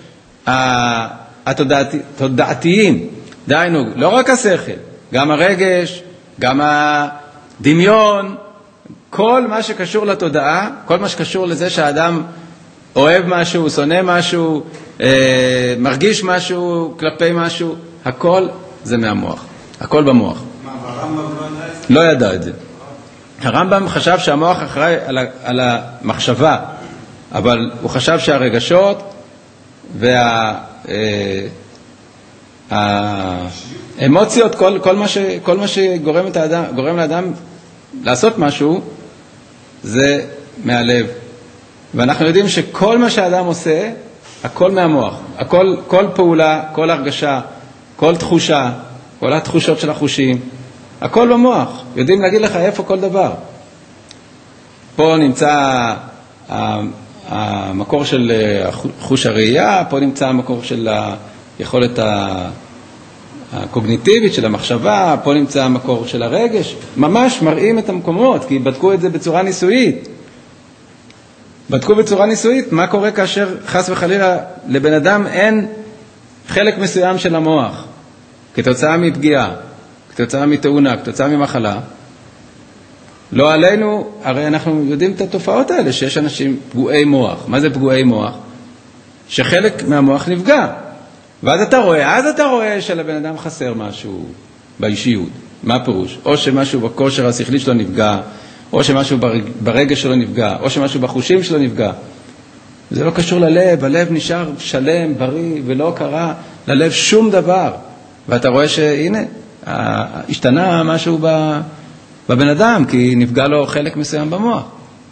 התודעתיים, דהיינו, לא רק השכל, גם הרגש, גם הדמיון, כל מה שקשור לתודעה, כל מה שקשור לזה שהאדם אוהב משהו, שונא משהו, אה, מרגיש משהו כלפי משהו, הכל זה מהמוח, הכל במוח. מה, הרמב"ם לא ידע את זה? לא ידע את זה. הרמב"ם חשב שהמוח אחראי על, ה, על המחשבה, אבל הוא חשב שהרגשות וה... אה, האמוציות, כל, כל, מה ש, כל מה שגורם את האדם, גורם לאדם לעשות משהו, זה מהלב. ואנחנו יודעים שכל מה שהאדם עושה, הכל מהמוח. הכל, כל פעולה, כל הרגשה, כל תחושה, כל התחושות של החושים, הכל במוח. יודעים להגיד לך איפה כל דבר. פה נמצא המקור של חוש הראייה, פה נמצא המקור של היכולת הקוגניטיבית של המחשבה, פה נמצא המקור של הרגש. ממש מראים את המקומות, כי בדקו את זה בצורה ניסויית. בדקו בצורה ניסויית מה קורה כאשר חס וחלילה לבן אדם אין חלק מסוים של המוח, כתוצאה מפגיעה, כתוצאה מתאונה, כתוצאה ממחלה. לא עלינו, הרי אנחנו יודעים את התופעות האלה, שיש אנשים פגועי מוח. מה זה פגועי מוח? שחלק מהמוח נפגע. ואז אתה רואה, אז אתה רואה שלבן אדם חסר משהו באישיות. מה הפירוש? או שמשהו בכושר השכלי שלו נפגע, או שמשהו ברגש שלו נפגע, או שמשהו בחושים שלו נפגע. זה לא קשור ללב, הלב נשאר שלם, בריא, ולא קרה ללב שום דבר. ואתה רואה שהנה, השתנה משהו בבן אדם, כי נפגע לו חלק מסוים במוח.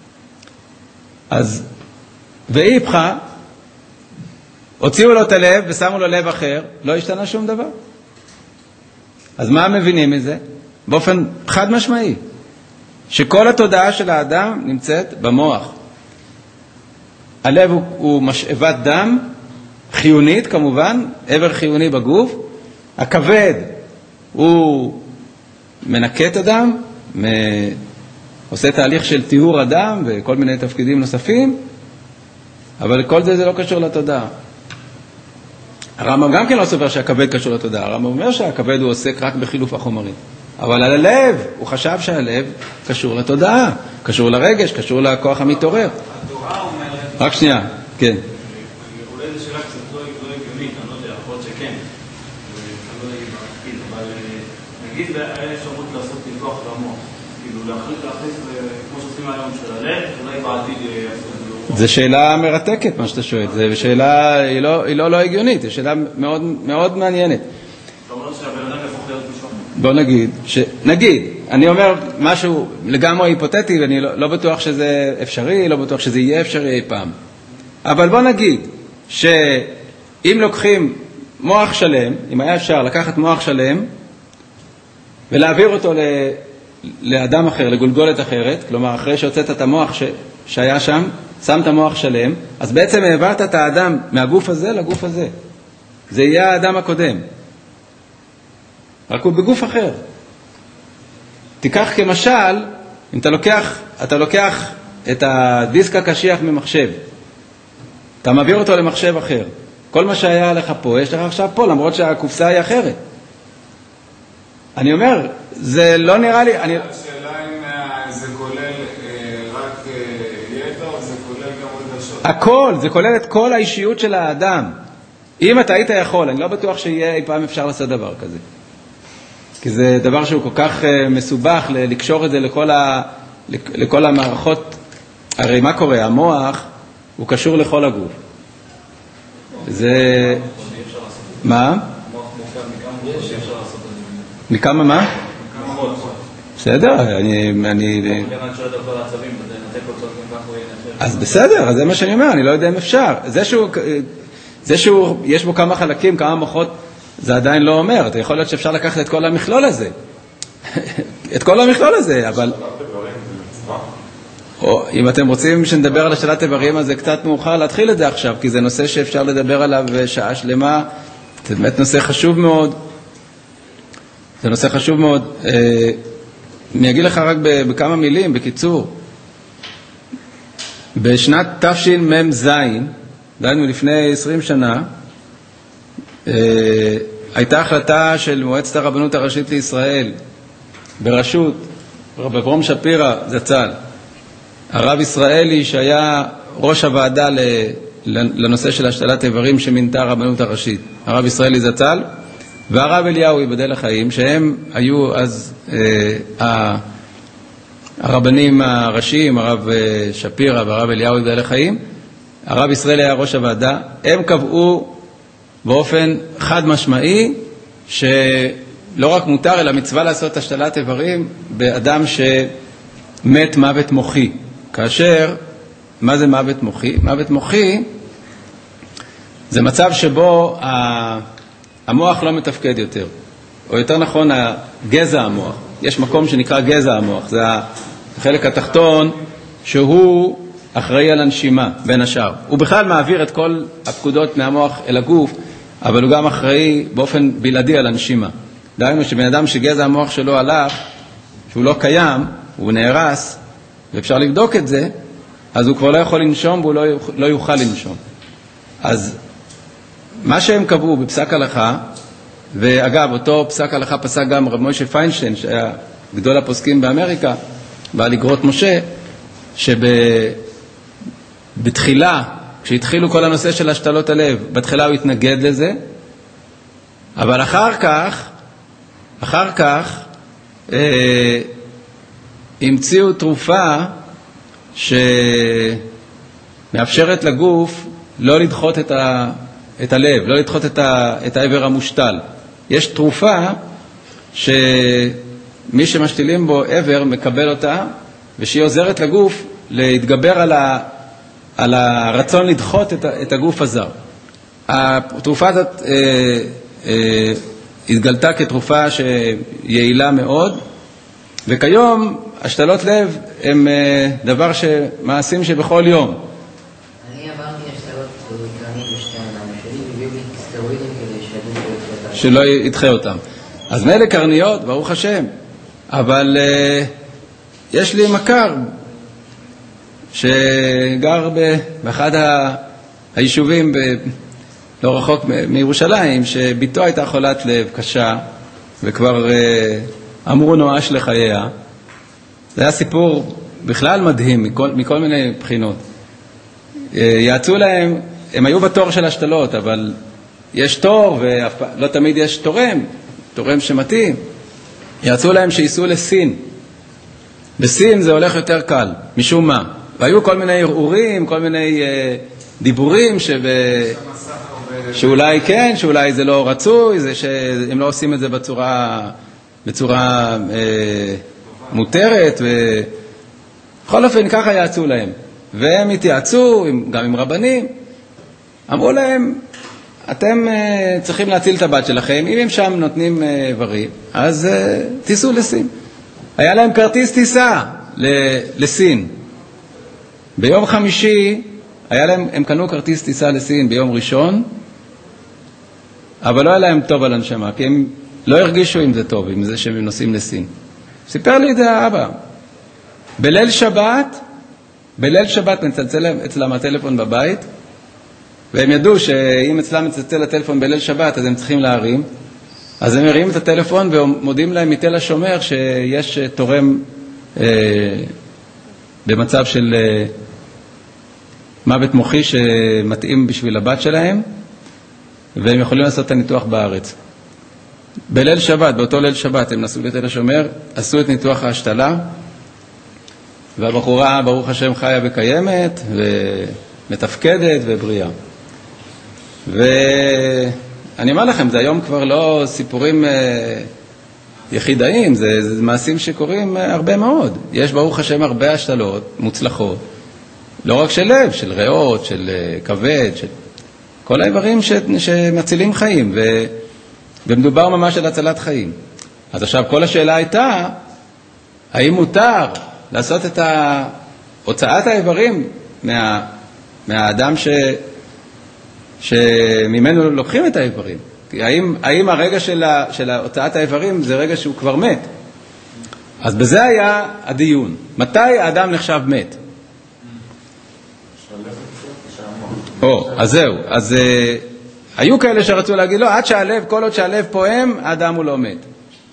אז, ואיפך, הוציאו לו את הלב ושמו לו לב אחר, לא השתנה שום דבר. אז מה מבינים מזה? באופן חד משמעי. שכל התודעה של האדם נמצאת במוח. הלב הוא, הוא משאבת דם, חיונית כמובן, עבר חיוני בגוף. הכבד הוא מנקה את הדם, מ... עושה תהליך של טיהור הדם וכל מיני תפקידים נוספים, אבל כל זה זה לא קשור לתודעה. הרמב"ם גם כן לא סובר שהכבד קשור לתודעה, הרמב"ם אומר שהכבד הוא עוסק רק בחילוף החומרים. אבל על הלב, הוא חשב שהלב קשור לתודעה, קשור לרגש, קשור לכוח המתעורר. התורה אומרת... רק שנייה, כן. אולי זו שאלה קצת לא הגיונית, אני לא יודע, יכול להיות שכן. אני לא אגיד במקביל, אבל נגיד היה אפשרות לעשות ניתוח במוח. כאילו להכניס, כמו שעושים היום של הלב, אולי בעתיד יעשו את זה. זו שאלה מרתקת, מה שאתה שואל. זו שאלה, היא לא, היא לא, לא הגיונית, זו שאלה מאוד, מאוד מעניינת. אתה אומר שהבן אדם יהפוך להיות משהו. בוא נגיד, ש... נגיד, אני אומר משהו לגמרי היפותטי, ואני לא, לא בטוח שזה אפשרי, לא בטוח שזה יהיה אפשרי אי פעם. אבל בוא נגיד, שאם לוקחים מוח שלם, אם היה אפשר לקחת מוח שלם, ולהעביר אותו ל... לאדם אחר, לגולגולת אחרת, כלומר, אחרי שהוצאת את המוח ש... שהיה שם, שמת מוח שלם, אז בעצם העברת את האדם מהגוף הזה לגוף הזה. זה יהיה האדם הקודם. רק הוא בגוף אחר. תיקח כמשל, אם אתה לוקח, אתה לוקח את הדיסק הקשיח ממחשב, אתה מעביר אותו למחשב אחר. כל מה שהיה לך פה, יש לך עכשיו פה, למרות שהקופסה היא אחרת. אני אומר, זה לא נראה לי... אני... השאלה אם זה כולל רק ידע, או זה כולל גם רגשות? הכל, זה כולל את כל האישיות של האדם. אם אתה היית יכול, אני לא בטוח שיהיה אי פעם אפשר לעשות דבר כזה. כי זה דבר שהוא כל כך מסובך לקשור את זה לכל, ה, לכל המערכות. הרי מה קורה? המוח הוא קשור לכל הגוף. זה... מה? מכמה מה? בסדר, אני... אני... אז בסדר, אז זה מה שאני אומר, אני לא יודע אם אפשר. זה שהוא, זה שהוא, יש בו כמה חלקים, כמה מוחות, זה עדיין לא אומר. אתה יכול להיות שאפשר לקחת את כל המכלול הזה. את כל המכלול הזה, אבל... או, אם אתם רוצים שנדבר על השאלת איברים, אז זה קצת מאוחר להתחיל את זה עכשיו, כי זה נושא שאפשר לדבר עליו שעה שלמה. זה באמת נושא חשוב מאוד. זה נושא חשוב מאוד. אני אגיד לך רק בכמה מילים, בקיצור. בשנת תשמ"ז, דהיינו לפני עשרים שנה, הייתה החלטה של מועצת הרבנות הראשית לישראל, בראשות רב אברום שפירא זצ"ל, הרב ישראלי שהיה ראש הוועדה לנושא של השתלת איברים שמינתה הרבנות הראשית, הרב ישראלי זצ"ל, והרב אליהו ייבדל לחיים, שהם היו אז אה, הרבנים הראשיים, הרב שפירא והרב אליהו ייבדל לחיים. הרב ישראלי היה ראש הוועדה. הם קבעו באופן חד משמעי שלא רק מותר אלא מצווה לעשות השתלת איברים באדם שמת מוות מוחי. כאשר, מה זה מוות מוחי? מוות מוחי זה מצב שבו ה... המוח לא מתפקד יותר, או יותר נכון, גזע המוח. יש מקום שנקרא גזע המוח, זה החלק התחתון שהוא אחראי על הנשימה, בין השאר. הוא בכלל מעביר את כל הפקודות מהמוח אל הגוף, אבל הוא גם אחראי באופן בלעדי על הנשימה. דהיינו שבן אדם שגזע המוח שלו הלך, שהוא לא קיים, הוא נהרס, ואפשר לבדוק את זה, אז הוא כבר לא יכול לנשום והוא לא יוכל, לא יוכל לנשום. אז מה שהם קבעו בפסק הלכה, ואגב, אותו פסק הלכה פסק גם רב משה פיינשטיין, שהיה גדול הפוסקים באמריקה, בעל אגרות משה, שבתחילה, כשהתחילו כל הנושא של השתלות הלב, בתחילה הוא התנגד לזה, אבל אחר כך, אחר כך, אה, המציאו תרופה שמאפשרת לגוף לא לדחות את ה... את הלב, לא לדחות את, ה, את העבר המושתל. יש תרופה שמי שמשתילים בו עבר מקבל אותה, ושהיא עוזרת לגוף להתגבר על, ה, על הרצון לדחות את, את הגוף הזר. התרופה הזאת אה, אה, התגלתה כתרופה שיעילה מאוד, וכיום השתלות לב הם אה, דבר שמעשים שבכל יום. שלא ידחה אותם. אז מילא קרניות, ברוך השם. אבל uh, יש לי מכר שגר באחד היישובים ב, לא רחוק מירושלים, שביתו הייתה חולת לב קשה, וכבר uh, אמרו נואש לחייה. זה היה סיפור בכלל מדהים מכל, מכל מיני בחינות. יעצו להם, הם היו בתור של השתלות, אבל יש תור ולא תמיד יש תורם, תורם שמתאים. יעצו להם שיסעו לסין. בסין זה הולך יותר קל, משום מה. והיו כל מיני ערעורים, כל מיני uh, דיבורים שב... שאולי כן, שאולי זה לא רצוי, זה שהם לא עושים את זה בצורה, בצורה uh, מותרת. ובכל אופן ככה יעצו להם. והם התייעצו גם עם רבנים. אמרו להם, אתם uh, צריכים להציל את הבת שלכם, אם הם שם נותנים uh, איברים, אז uh, תיסעו לסין. היה להם כרטיס טיסה לסין. ביום חמישי, היה להם, הם קנו כרטיס טיסה לסין ביום ראשון, אבל לא היה להם טוב על הנשמה, כי הם לא הרגישו אם זה טוב, עם זה שהם נוסעים לסין. סיפר לי את זה האבא. בליל שבת, בליל שבת מצלצל אצלם הטלפון בבית, והם ידעו שאם אצלם מצלצל הטלפון בליל שבת, אז הם צריכים להרים, אז הם מרימים את הטלפון ומודיעים להם מתל השומר שיש תורם אה, במצב של אה, מוות מוחי שמתאים בשביל הבת שלהם, והם יכולים לעשות את הניתוח בארץ. בליל שבת, באותו ליל שבת, הם נסעו לתל השומר, עשו את ניתוח ההשתלה, והבחורה, ברוך השם, חיה וקיימת, ומתפקדת ובריאה. ו... אני אומר לכם, זה היום כבר לא סיפורים אה, יחידאים, זה, זה מעשים שקורים אה, הרבה מאוד. יש ברוך השם הרבה השתלות מוצלחות, לא רק של לב, של ריאות, של אה, כבד, של כל האיברים ש, שמצילים חיים, ו, ומדובר ממש על הצלת חיים. אז עכשיו כל השאלה הייתה, האם מותר לעשות את הוצאת האיברים מה, מהאדם ש... שממנו לוקחים את האיברים. האם, האם הרגע של, ה, של הוצאת האיברים זה רגע שהוא כבר מת? אז בזה היה הדיון. מתי האדם נחשב מת? או, אז זהו. אז uh, היו כאלה שרצו להגיד, לא, עד שהלב, כל עוד שהלב פועם, האדם הוא לא מת.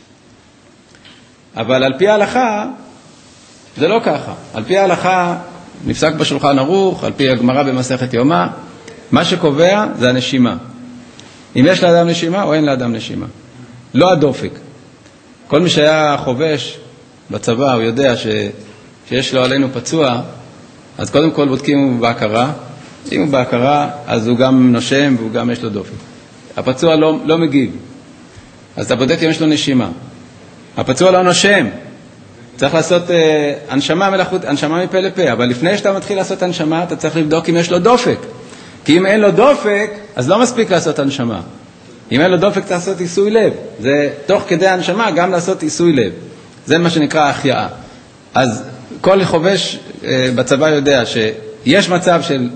אבל על פי ההלכה, זה לא ככה. על פי ההלכה, נפסק בשולחן ערוך, על פי הגמרא במסכת יומא, מה שקובע זה הנשימה. אם יש לאדם נשימה או אין לאדם נשימה. לא הדופק. כל מי שהיה חובש בצבא, הוא יודע ש... שיש לו עלינו פצוע, אז קודם כל בודקים אם הוא בהכרה. אם הוא בהכרה, אז הוא גם נושם והוא גם יש לו דופק. הפצוע לא, לא מגיב. אז אתה בודק אם יש לו נשימה. הפצוע לא נושם. צריך לעשות אה, הנשמה מלאכות, הנשמה מפה לפה. אבל לפני שאתה מתחיל לעשות הנשמה, אתה צריך לבדוק אם יש לו דופק. כי אם אין לו דופק, אז לא מספיק לעשות הנשמה. אם אין לו דופק, צריך לעשות עיסוי לב. זה תוך כדי הנשמה גם לעשות עיסוי לב. זה מה שנקרא החייאה. אז כל חובש אה, בצבא יודע שיש מצב של,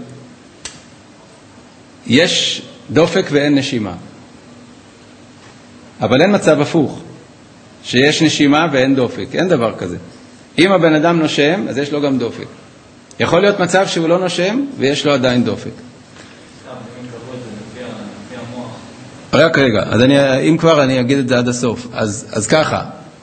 יש דופק ואין נשימה. אבל אין מצב הפוך, שיש נשימה ואין דופק. אין דבר כזה. אם הבן אדם נושם, אז יש לו גם דופק. יכול להיות מצב שהוא לא נושם ויש לו עדיין דופק. רק רגע, אז אני, אם כבר אני אגיד את זה עד הסוף. אז, אז ככה,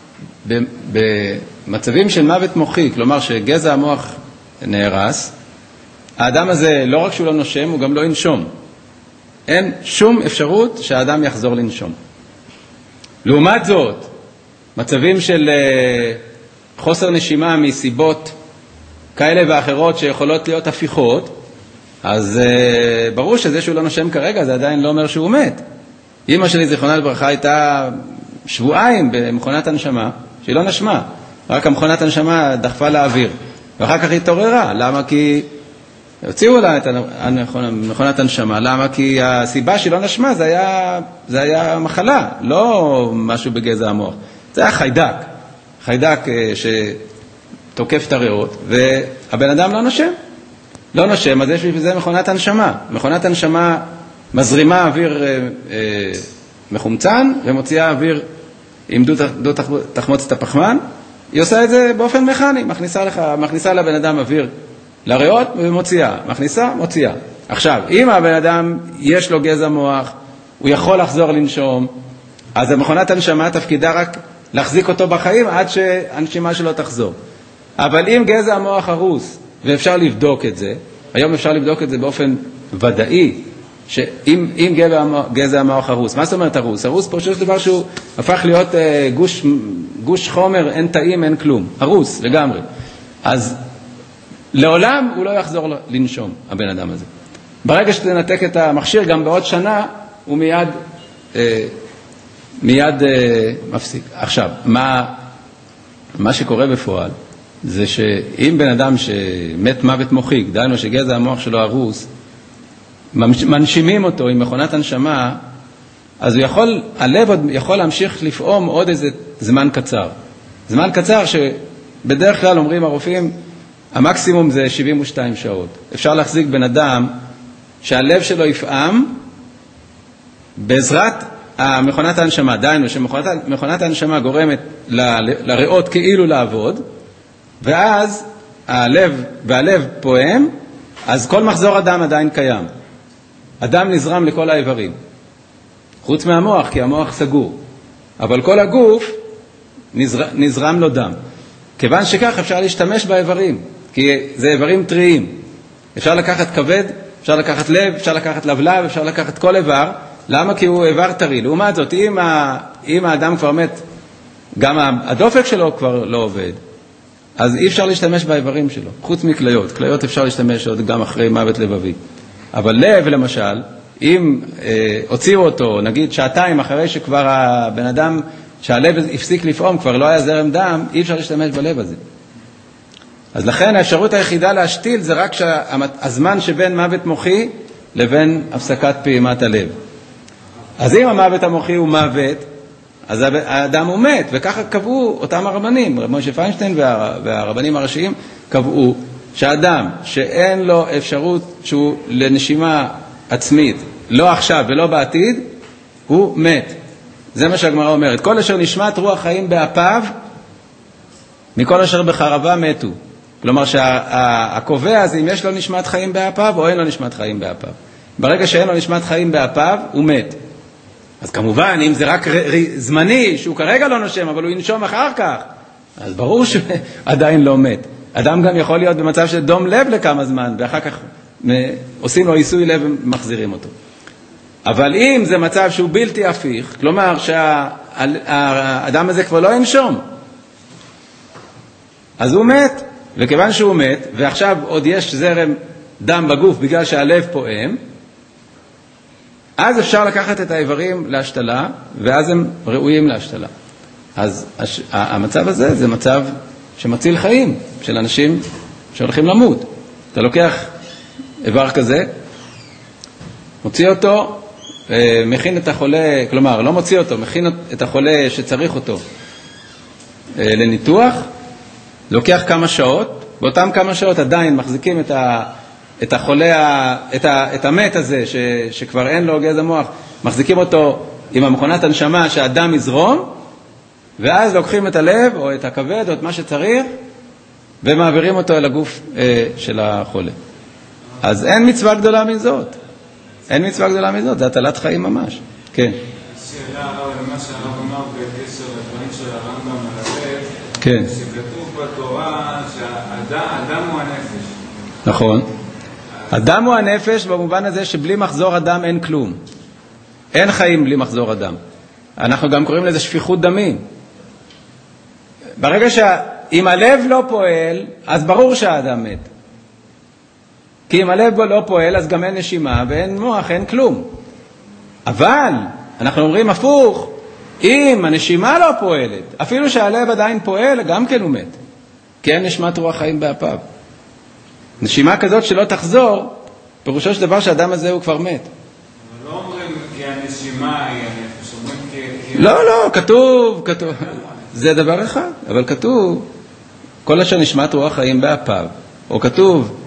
במצבים של מוות מוחי, כלומר שגזע המוח נהרס, האדם הזה לא רק שהוא לא נושם, הוא גם לא ינשום. אין שום אפשרות שהאדם יחזור לנשום. לעומת זאת, מצבים של חוסר נשימה מסיבות כאלה ואחרות שיכולות להיות הפיכות, אז ברור שזה שהוא לא נושם כרגע, זה עדיין לא אומר שהוא מת. אמא שלי, זיכרונה לברכה, הייתה שבועיים במכונת הנשמה, שהיא לא נשמה, רק המכונת הנשמה דחפה לאוויר, ואחר כך היא התעוררה. למה? כי הוציאו לה את מכונת הנשמה. למה? כי הסיבה שהיא לא נשמה זה היה, זה היה מחלה, לא משהו בגזע המוח. זה היה חיידק, חיידק שתוקף את הריאות, והבן אדם לא נושם. לא נושם, אז יש בזה מכונת הנשמה. מכונת הנשמה מזרימה אוויר אה, אה, מחומצן ומוציאה אוויר עם דו, דו תחמוצת הפחמן. היא עושה את זה באופן מכני, מכניסה, לך, מכניסה לבן אדם אוויר לריאות ומוציאה, מכניסה, מוציאה. עכשיו, אם הבן אדם יש לו גזע מוח, הוא יכול לחזור לנשום, אז המכונת הנשמה תפקידה רק להחזיק אותו בחיים עד שהנשימה שלו תחזור. אבל אם גזע המוח הרוס, ואפשר לבדוק את זה, היום אפשר לבדוק את זה באופן ודאי, שאם אם גזע, גזע המוח הרוס, מה זאת אומרת הרוס? הרוס פה שיש דבר שהוא הפך להיות אה, גוש, גוש חומר, אין תאים, אין כלום. הרוס לגמרי. אז לעולם הוא לא יחזור לנשום, הבן אדם הזה. ברגע שתנתק את המכשיר, גם בעוד שנה, הוא מיד, אה, מיד אה, מפסיק. עכשיו, מה, מה שקורה בפועל, זה שאם בן אדם שמת מוות מוחי, דהיינו שגזע המוח שלו הרוס, מנשימים אותו עם מכונת הנשמה, אז הוא יכול, הלב עוד יכול להמשיך לפעום עוד איזה זמן קצר. זמן קצר שבדרך כלל אומרים הרופאים, המקסימום זה שבעים ושתיים שעות. אפשר להחזיק בן אדם שהלב שלו יפעם בעזרת מכונת ההנשמה. דהיינו שמכונת ההנשמה גורמת לריאות כאילו לעבוד, ואז הלב, והלב פועם, אז כל מחזור הדם עדיין קיים. הדם נזרם לכל האיברים. חוץ מהמוח, כי המוח סגור. אבל כל הגוף נזר, נזרם לו דם. כיוון שכך אפשר להשתמש באיברים, כי זה איברים טריים. אפשר לקחת כבד, אפשר לקחת לב, אפשר לקחת לבלב, אפשר לקחת כל איבר. למה? כי הוא איבר טרי. לעומת זאת, אם, ה, אם האדם כבר מת, גם הדופק שלו כבר לא עובד, אז אי אפשר להשתמש באיברים שלו, חוץ מכליות. כליות אפשר להשתמש עוד גם אחרי מוות לבבי. אבל לב, למשל, אם אה, הוציאו אותו, נגיד שעתיים אחרי שכבר הבן אדם, שהלב הפסיק לפעום, כבר לא היה זרם דם, אי אפשר להשתמש בלב הזה. אז לכן האפשרות היחידה להשתיל זה רק הזמן שבין מוות מוחי לבין הפסקת פעימת הלב. אז אם המוות המוחי הוא מוות, אז האדם הוא מת, וככה קבעו אותם הרבנים, רב משה פיינשטיין וה, והרבנים הראשיים קבעו שאדם שאין לו אפשרות שהוא לנשימה עצמית, לא עכשיו ולא בעתיד, הוא מת. זה מה שהגמרא אומרת. כל אשר נשמת רוח חיים באפיו, מכל אשר בחרבה מתו. כלומר שהקובע זה אם יש לו נשמת חיים באפיו או אין לו נשמת חיים באפיו. ברגע שאין לו נשמת חיים באפיו, הוא מת. אז כמובן, אם זה רק זמני, שהוא כרגע לא נושם, אבל הוא ינשום אחר כך, אז ברור שעדיין לא מת. אדם גם יכול להיות במצב של דום לב לכמה זמן, ואחר כך עושים לו עיסוי לב ומחזירים אותו. אבל אם זה מצב שהוא בלתי הפיך, כלומר שהאדם הזה כבר לא ינשום, אז הוא מת, וכיוון שהוא מת, ועכשיו עוד יש זרם דם בגוף בגלל שהלב פועם, אז אפשר לקחת את האיברים להשתלה, ואז הם ראויים להשתלה. אז המצב הזה זה מצב שמציל חיים של אנשים שהולכים למות. אתה לוקח איבר כזה, מוציא אותו, מכין את החולה, כלומר, לא מוציא אותו, מכין את החולה שצריך אותו לניתוח, לוקח כמה שעות, באותם כמה שעות עדיין מחזיקים את ה... את החולה, את, ה, את המת הזה, ש, שכבר אין לו גזע מוח, מחזיקים אותו עם המכונת הנשמה שהדם יזרום, ואז לוקחים את הלב או את הכבד או את מה שצריך, ומעבירים אותו אל הגוף אה, של החולה. אז אין מצווה גדולה מזאת. אין מצווה גדולה מזאת, זה הטלת חיים ממש. כן. השאלה הרב, למה שהרב אמר בקשר לדברים של הרמב"ם על הלב, כן. שכתוב בתורה שהאדם הוא הנפש. נכון. הדם הוא הנפש במובן הזה שבלי מחזור הדם אין כלום. אין חיים בלי מחזור הדם. אנחנו גם קוראים לזה שפיכות דמים. ברגע שאם הלב לא פועל, אז ברור שהאדם מת. כי אם הלב לא פועל, אז גם אין נשימה ואין מוח, אין כלום. אבל אנחנו אומרים הפוך, אם הנשימה לא פועלת, אפילו שהלב עדיין פועל, גם כן הוא מת. כי אין נשמת רוח חיים באפיו. נשימה כזאת שלא תחזור, פירושו של דבר שהאדם הזה הוא כבר מת. אבל לא אומרים כי הנשימה היא הנפש, אומרים כי... לא, לא, כתוב, כתוב. זה דבר אחד, אבל כתוב, כל אשר נשמת רוח חיים באפיו, או כתוב,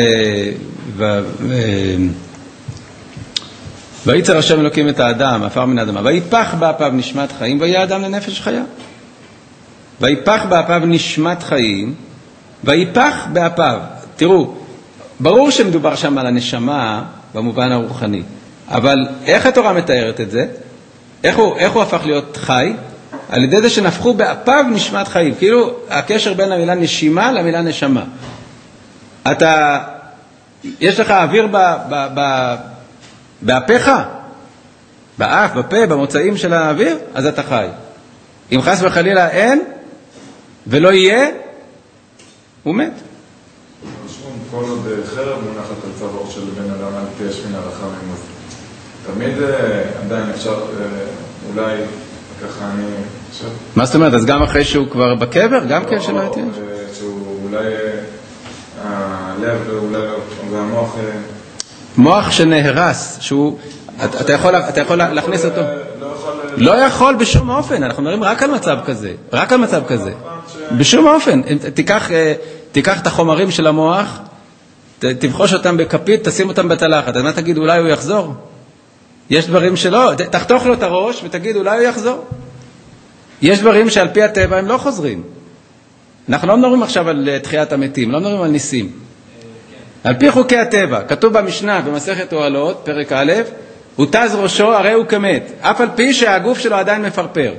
ויצר השם אלוקים את האדם, עפר מן האדמה, ויפח באפיו נשמת חיים, ויהיה האדם לנפש חיה. ויפח באפיו נשמת חיים, ויפח באפיו. תראו, ברור שמדובר שם על הנשמה במובן הרוחני, אבל איך התורה מתארת את זה? איך הוא, איך הוא הפך להיות חי? על ידי זה שנפחו באפיו נשמת חיים. כאילו הקשר בין המילה נשימה למילה נשמה. אתה, יש לך אוויר ב, ב, ב, באפיך, באף, בפה, במוצאים של האוויר, אז אתה חי. אם חס וחלילה אין ולא יהיה, הוא מת. כל עוד חרב מונחת על צווארו של בן אדם, אל תהיה שמן הלכה ממוז. תמיד עדיין אפשר, אולי, ככה אני חושב. מה זאת אומרת? אז גם אחרי שהוא כבר בקבר, גם כן שלא הייתי? שהוא אולי, הלב ואולי, והמוח... מוח שנהרס, שהוא, אתה יכול, אתה יכול להכניס אותו? לא יכול בשום אופן, אנחנו מדברים רק על מצב כזה, רק על מצב כזה. בשום אופן, תיקח, תיקח את החומרים של המוח, תבחוש אותם בכפית, תשים אותם בתלחת, אז מה תגיד, אולי הוא יחזור? יש דברים שלא, תחתוך לו את הראש ותגיד, אולי הוא יחזור. יש דברים שעל פי הטבע הם לא חוזרים. אנחנו לא מדברים עכשיו על תחיית המתים, לא מדברים על ניסים. על פי חוקי הטבע, כתוב במשנה, במסכת אוהלות, פרק א', הוא תז ראשו, הרי הוא כמת, אף על פי שהגוף שלו עדיין מפרפר.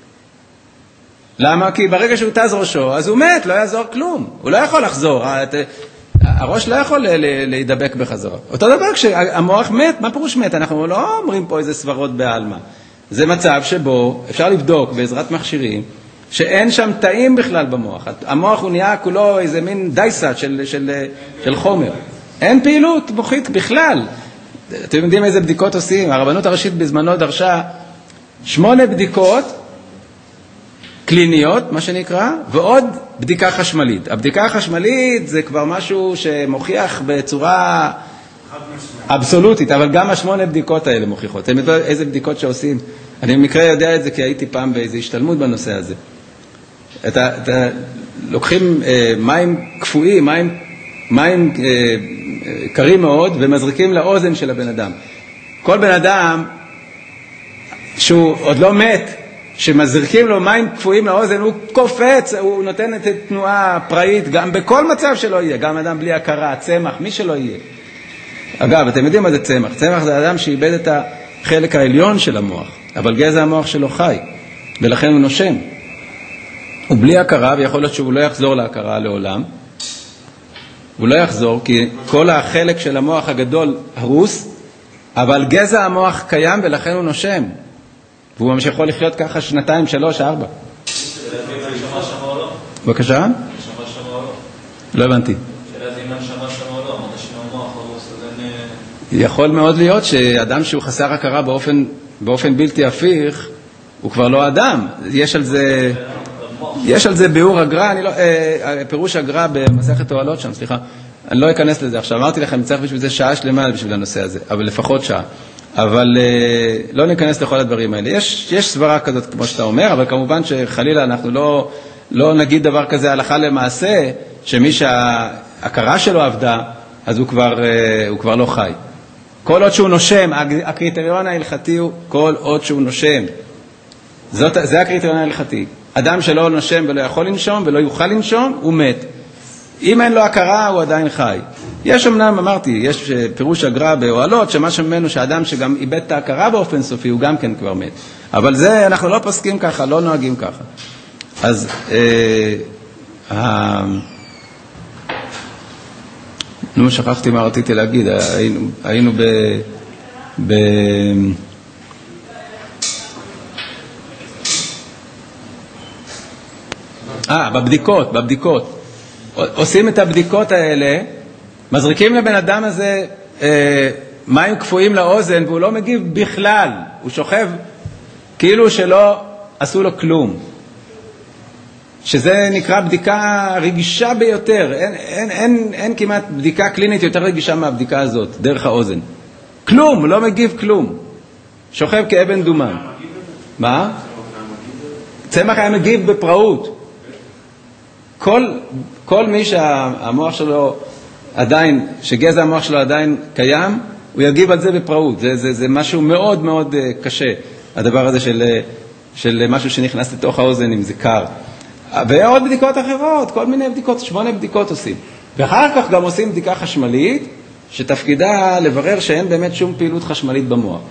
למה? כי ברגע שהוא תז ראשו, אז הוא מת, לא יעזור כלום. הוא לא יכול לחזור. הראש לא יכול להידבק בחזרה. אותו דבר, כשהמוח מת, מה פירוש מת? אנחנו לא אומרים פה איזה סברות בעלמא. זה מצב שבו אפשר לבדוק בעזרת מכשירים, שאין שם תאים בכלל במוח. המוח הוא נהיה כולו איזה מין דייסה של, של, של חומר. אין פעילות מוחית בכלל. אתם יודעים איזה בדיקות עושים? הרבנות הראשית בזמנו דרשה שמונה בדיקות קליניות, מה שנקרא, ועוד בדיקה חשמלית. הבדיקה החשמלית זה כבר משהו שמוכיח בצורה אבסולוטית, אבל גם השמונה בדיקות האלה מוכיחות. אתם יודעים איזה בדיקות שעושים? אני במקרה יודע את זה כי הייתי פעם באיזו השתלמות בנושא הזה. אתה, אתה לוקחים אה, מים קפואים, מים, מים אה, אה, קרים מאוד, ומזריקים לאוזן של הבן אדם. כל בן אדם שהוא עוד לא מת, שמזריקים לו מים קפואים לאוזן, הוא קופץ, הוא נותן את תנועה פראית, גם בכל מצב שלא יהיה, גם אדם בלי הכרה, צמח, מי שלא יהיה. אגב, אתם יודעים מה זה צמח? צמח זה אדם שאיבד את החלק העליון של המוח, אבל גזע המוח שלו חי, ולכן הוא נושם. הוא בלי הכרה, ויכול להיות שהוא לא יחזור להכרה לעולם. הוא לא יחזור, כי כל החלק של המוח הגדול הרוס, אבל גזע המוח קיים, ולכן הוא נושם. והוא ממש יכול לחיות ככה שנתיים, שלוש, ארבע. בבקשה? לא הבנתי. יכול מאוד להיות שאדם שהוא חסר הכרה באופן, באופן בלתי הפיך, הוא כבר לא אדם. יש על זה, יש על זה ביאור הגר"א, אני לא, אה, פירוש הגר"א במסכת אוהלות שם, סליחה. אני לא אכנס לזה עכשיו. אמרתי לכם, צריך בשביל זה שעה שלמה בשביל הנושא הזה, אבל לפחות שעה. אבל אה, לא ניכנס לכל הדברים האלה. יש, יש סברה כזאת, כמו שאתה אומר, אבל כמובן שחלילה אנחנו לא, לא נגיד דבר כזה הלכה למעשה, שמי שההכרה שלו עבדה, אז הוא כבר, אה, הוא כבר לא חי. כל עוד שהוא נושם, הקריטריון ההלכתי הוא כל עוד שהוא נושם. זאת, זה הקריטריון ההלכתי. אדם שלא נושם ולא יכול לנשום ולא יוכל לנשום, הוא מת. אם אין לו הכרה, הוא עדיין חי. יש אמנם, אמרתי, יש פירוש הגר"א באוהלות, שמה שממנו שהאדם שגם איבד את ההכרה באופן סופי, הוא גם כן כבר מת. אבל זה, אנחנו לא פוסקים ככה, לא נוהגים ככה. אז, אה, אה, נו, שכחתי מה רציתי להגיד, היינו, היינו ב... ב... אה, בבדיקות, בבדיקות. עושים את הבדיקות האלה, מזריקים לבן אדם הזה אה, מים קפואים לאוזן, והוא לא מגיב בכלל, הוא שוכב כאילו שלא עשו לו כלום. שזה נקרא בדיקה רגישה ביותר. אין, אין, אין, אין כמעט בדיקה קלינית יותר רגישה מהבדיקה הזאת, דרך האוזן. כלום, הוא לא מגיב כלום. שוכב כאבן דומם. מה? צמח היה מגיב בפראות. כל, כל מי שהמוח שלו עדיין, שגזע המוח שלו עדיין קיים, הוא יגיב על זה בפראות. זה, זה, זה משהו מאוד מאוד קשה, הדבר הזה של, של משהו שנכנס לתוך האוזן אם זה קר. ועוד בדיקות אחרות, כל מיני בדיקות, שמונה בדיקות עושים. ואחר כך גם עושים בדיקה חשמלית, שתפקידה לברר שאין באמת שום פעילות חשמלית במוח.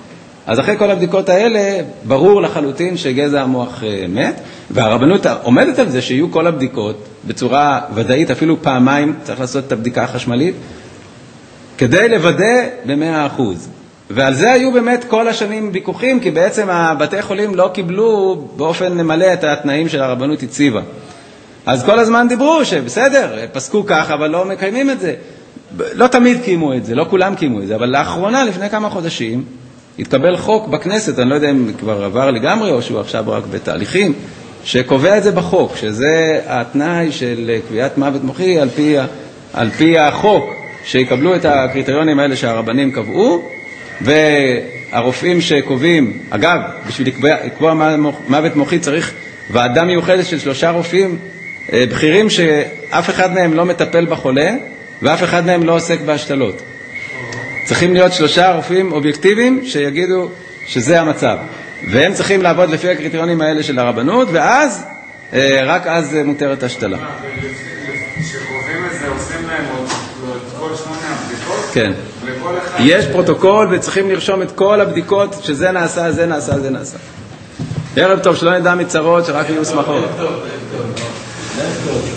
אז אחרי כל הבדיקות האלה, ברור לחלוטין שגזע המוח מת, והרבנות עומדת על זה שיהיו כל הבדיקות בצורה ודאית, אפילו פעמיים צריך לעשות את הבדיקה החשמלית, כדי לוודא ב-מאה אחוז. ועל זה היו באמת כל השנים ויכוחים, כי בעצם הבתי חולים לא קיבלו באופן מלא את התנאים של הרבנות הציבה. אז כל הזמן דיברו שבסדר, פסקו כך, אבל לא מקיימים את זה. לא תמיד קיימו את זה, לא כולם קיימו את זה, אבל לאחרונה, לפני כמה חודשים, התקבל חוק בכנסת, אני לא יודע אם כבר עבר לגמרי או שהוא עכשיו רק בתהליכים, שקובע את זה בחוק, שזה התנאי של קביעת מוות מוחי על פי, על פי החוק, שיקבלו את הקריטריונים האלה שהרבנים קבעו, והרופאים שקובעים, אגב, בשביל לקבוע, לקבוע מוות מוחי צריך ועדה מיוחדת של שלושה רופאים בכירים שאף אחד מהם לא מטפל בחולה, ואף אחד מהם לא עוסק בהשתלות. צריכים להיות שלושה רופאים אובייקטיביים שיגידו שזה המצב. והם צריכים לעבוד לפי הקריטריונים האלה של הרבנות, ואז, רק אז מותרת השתלה. כשקובעים את זה, עושים להם את כל שמונה הבדיקות? כן. יש פרוטוקול וצריכים לרשום את כל הבדיקות, שזה נעשה, זה נעשה, זה נעשה. ערב טוב, שלא נדע מצרות, שרק יהיו שמחות.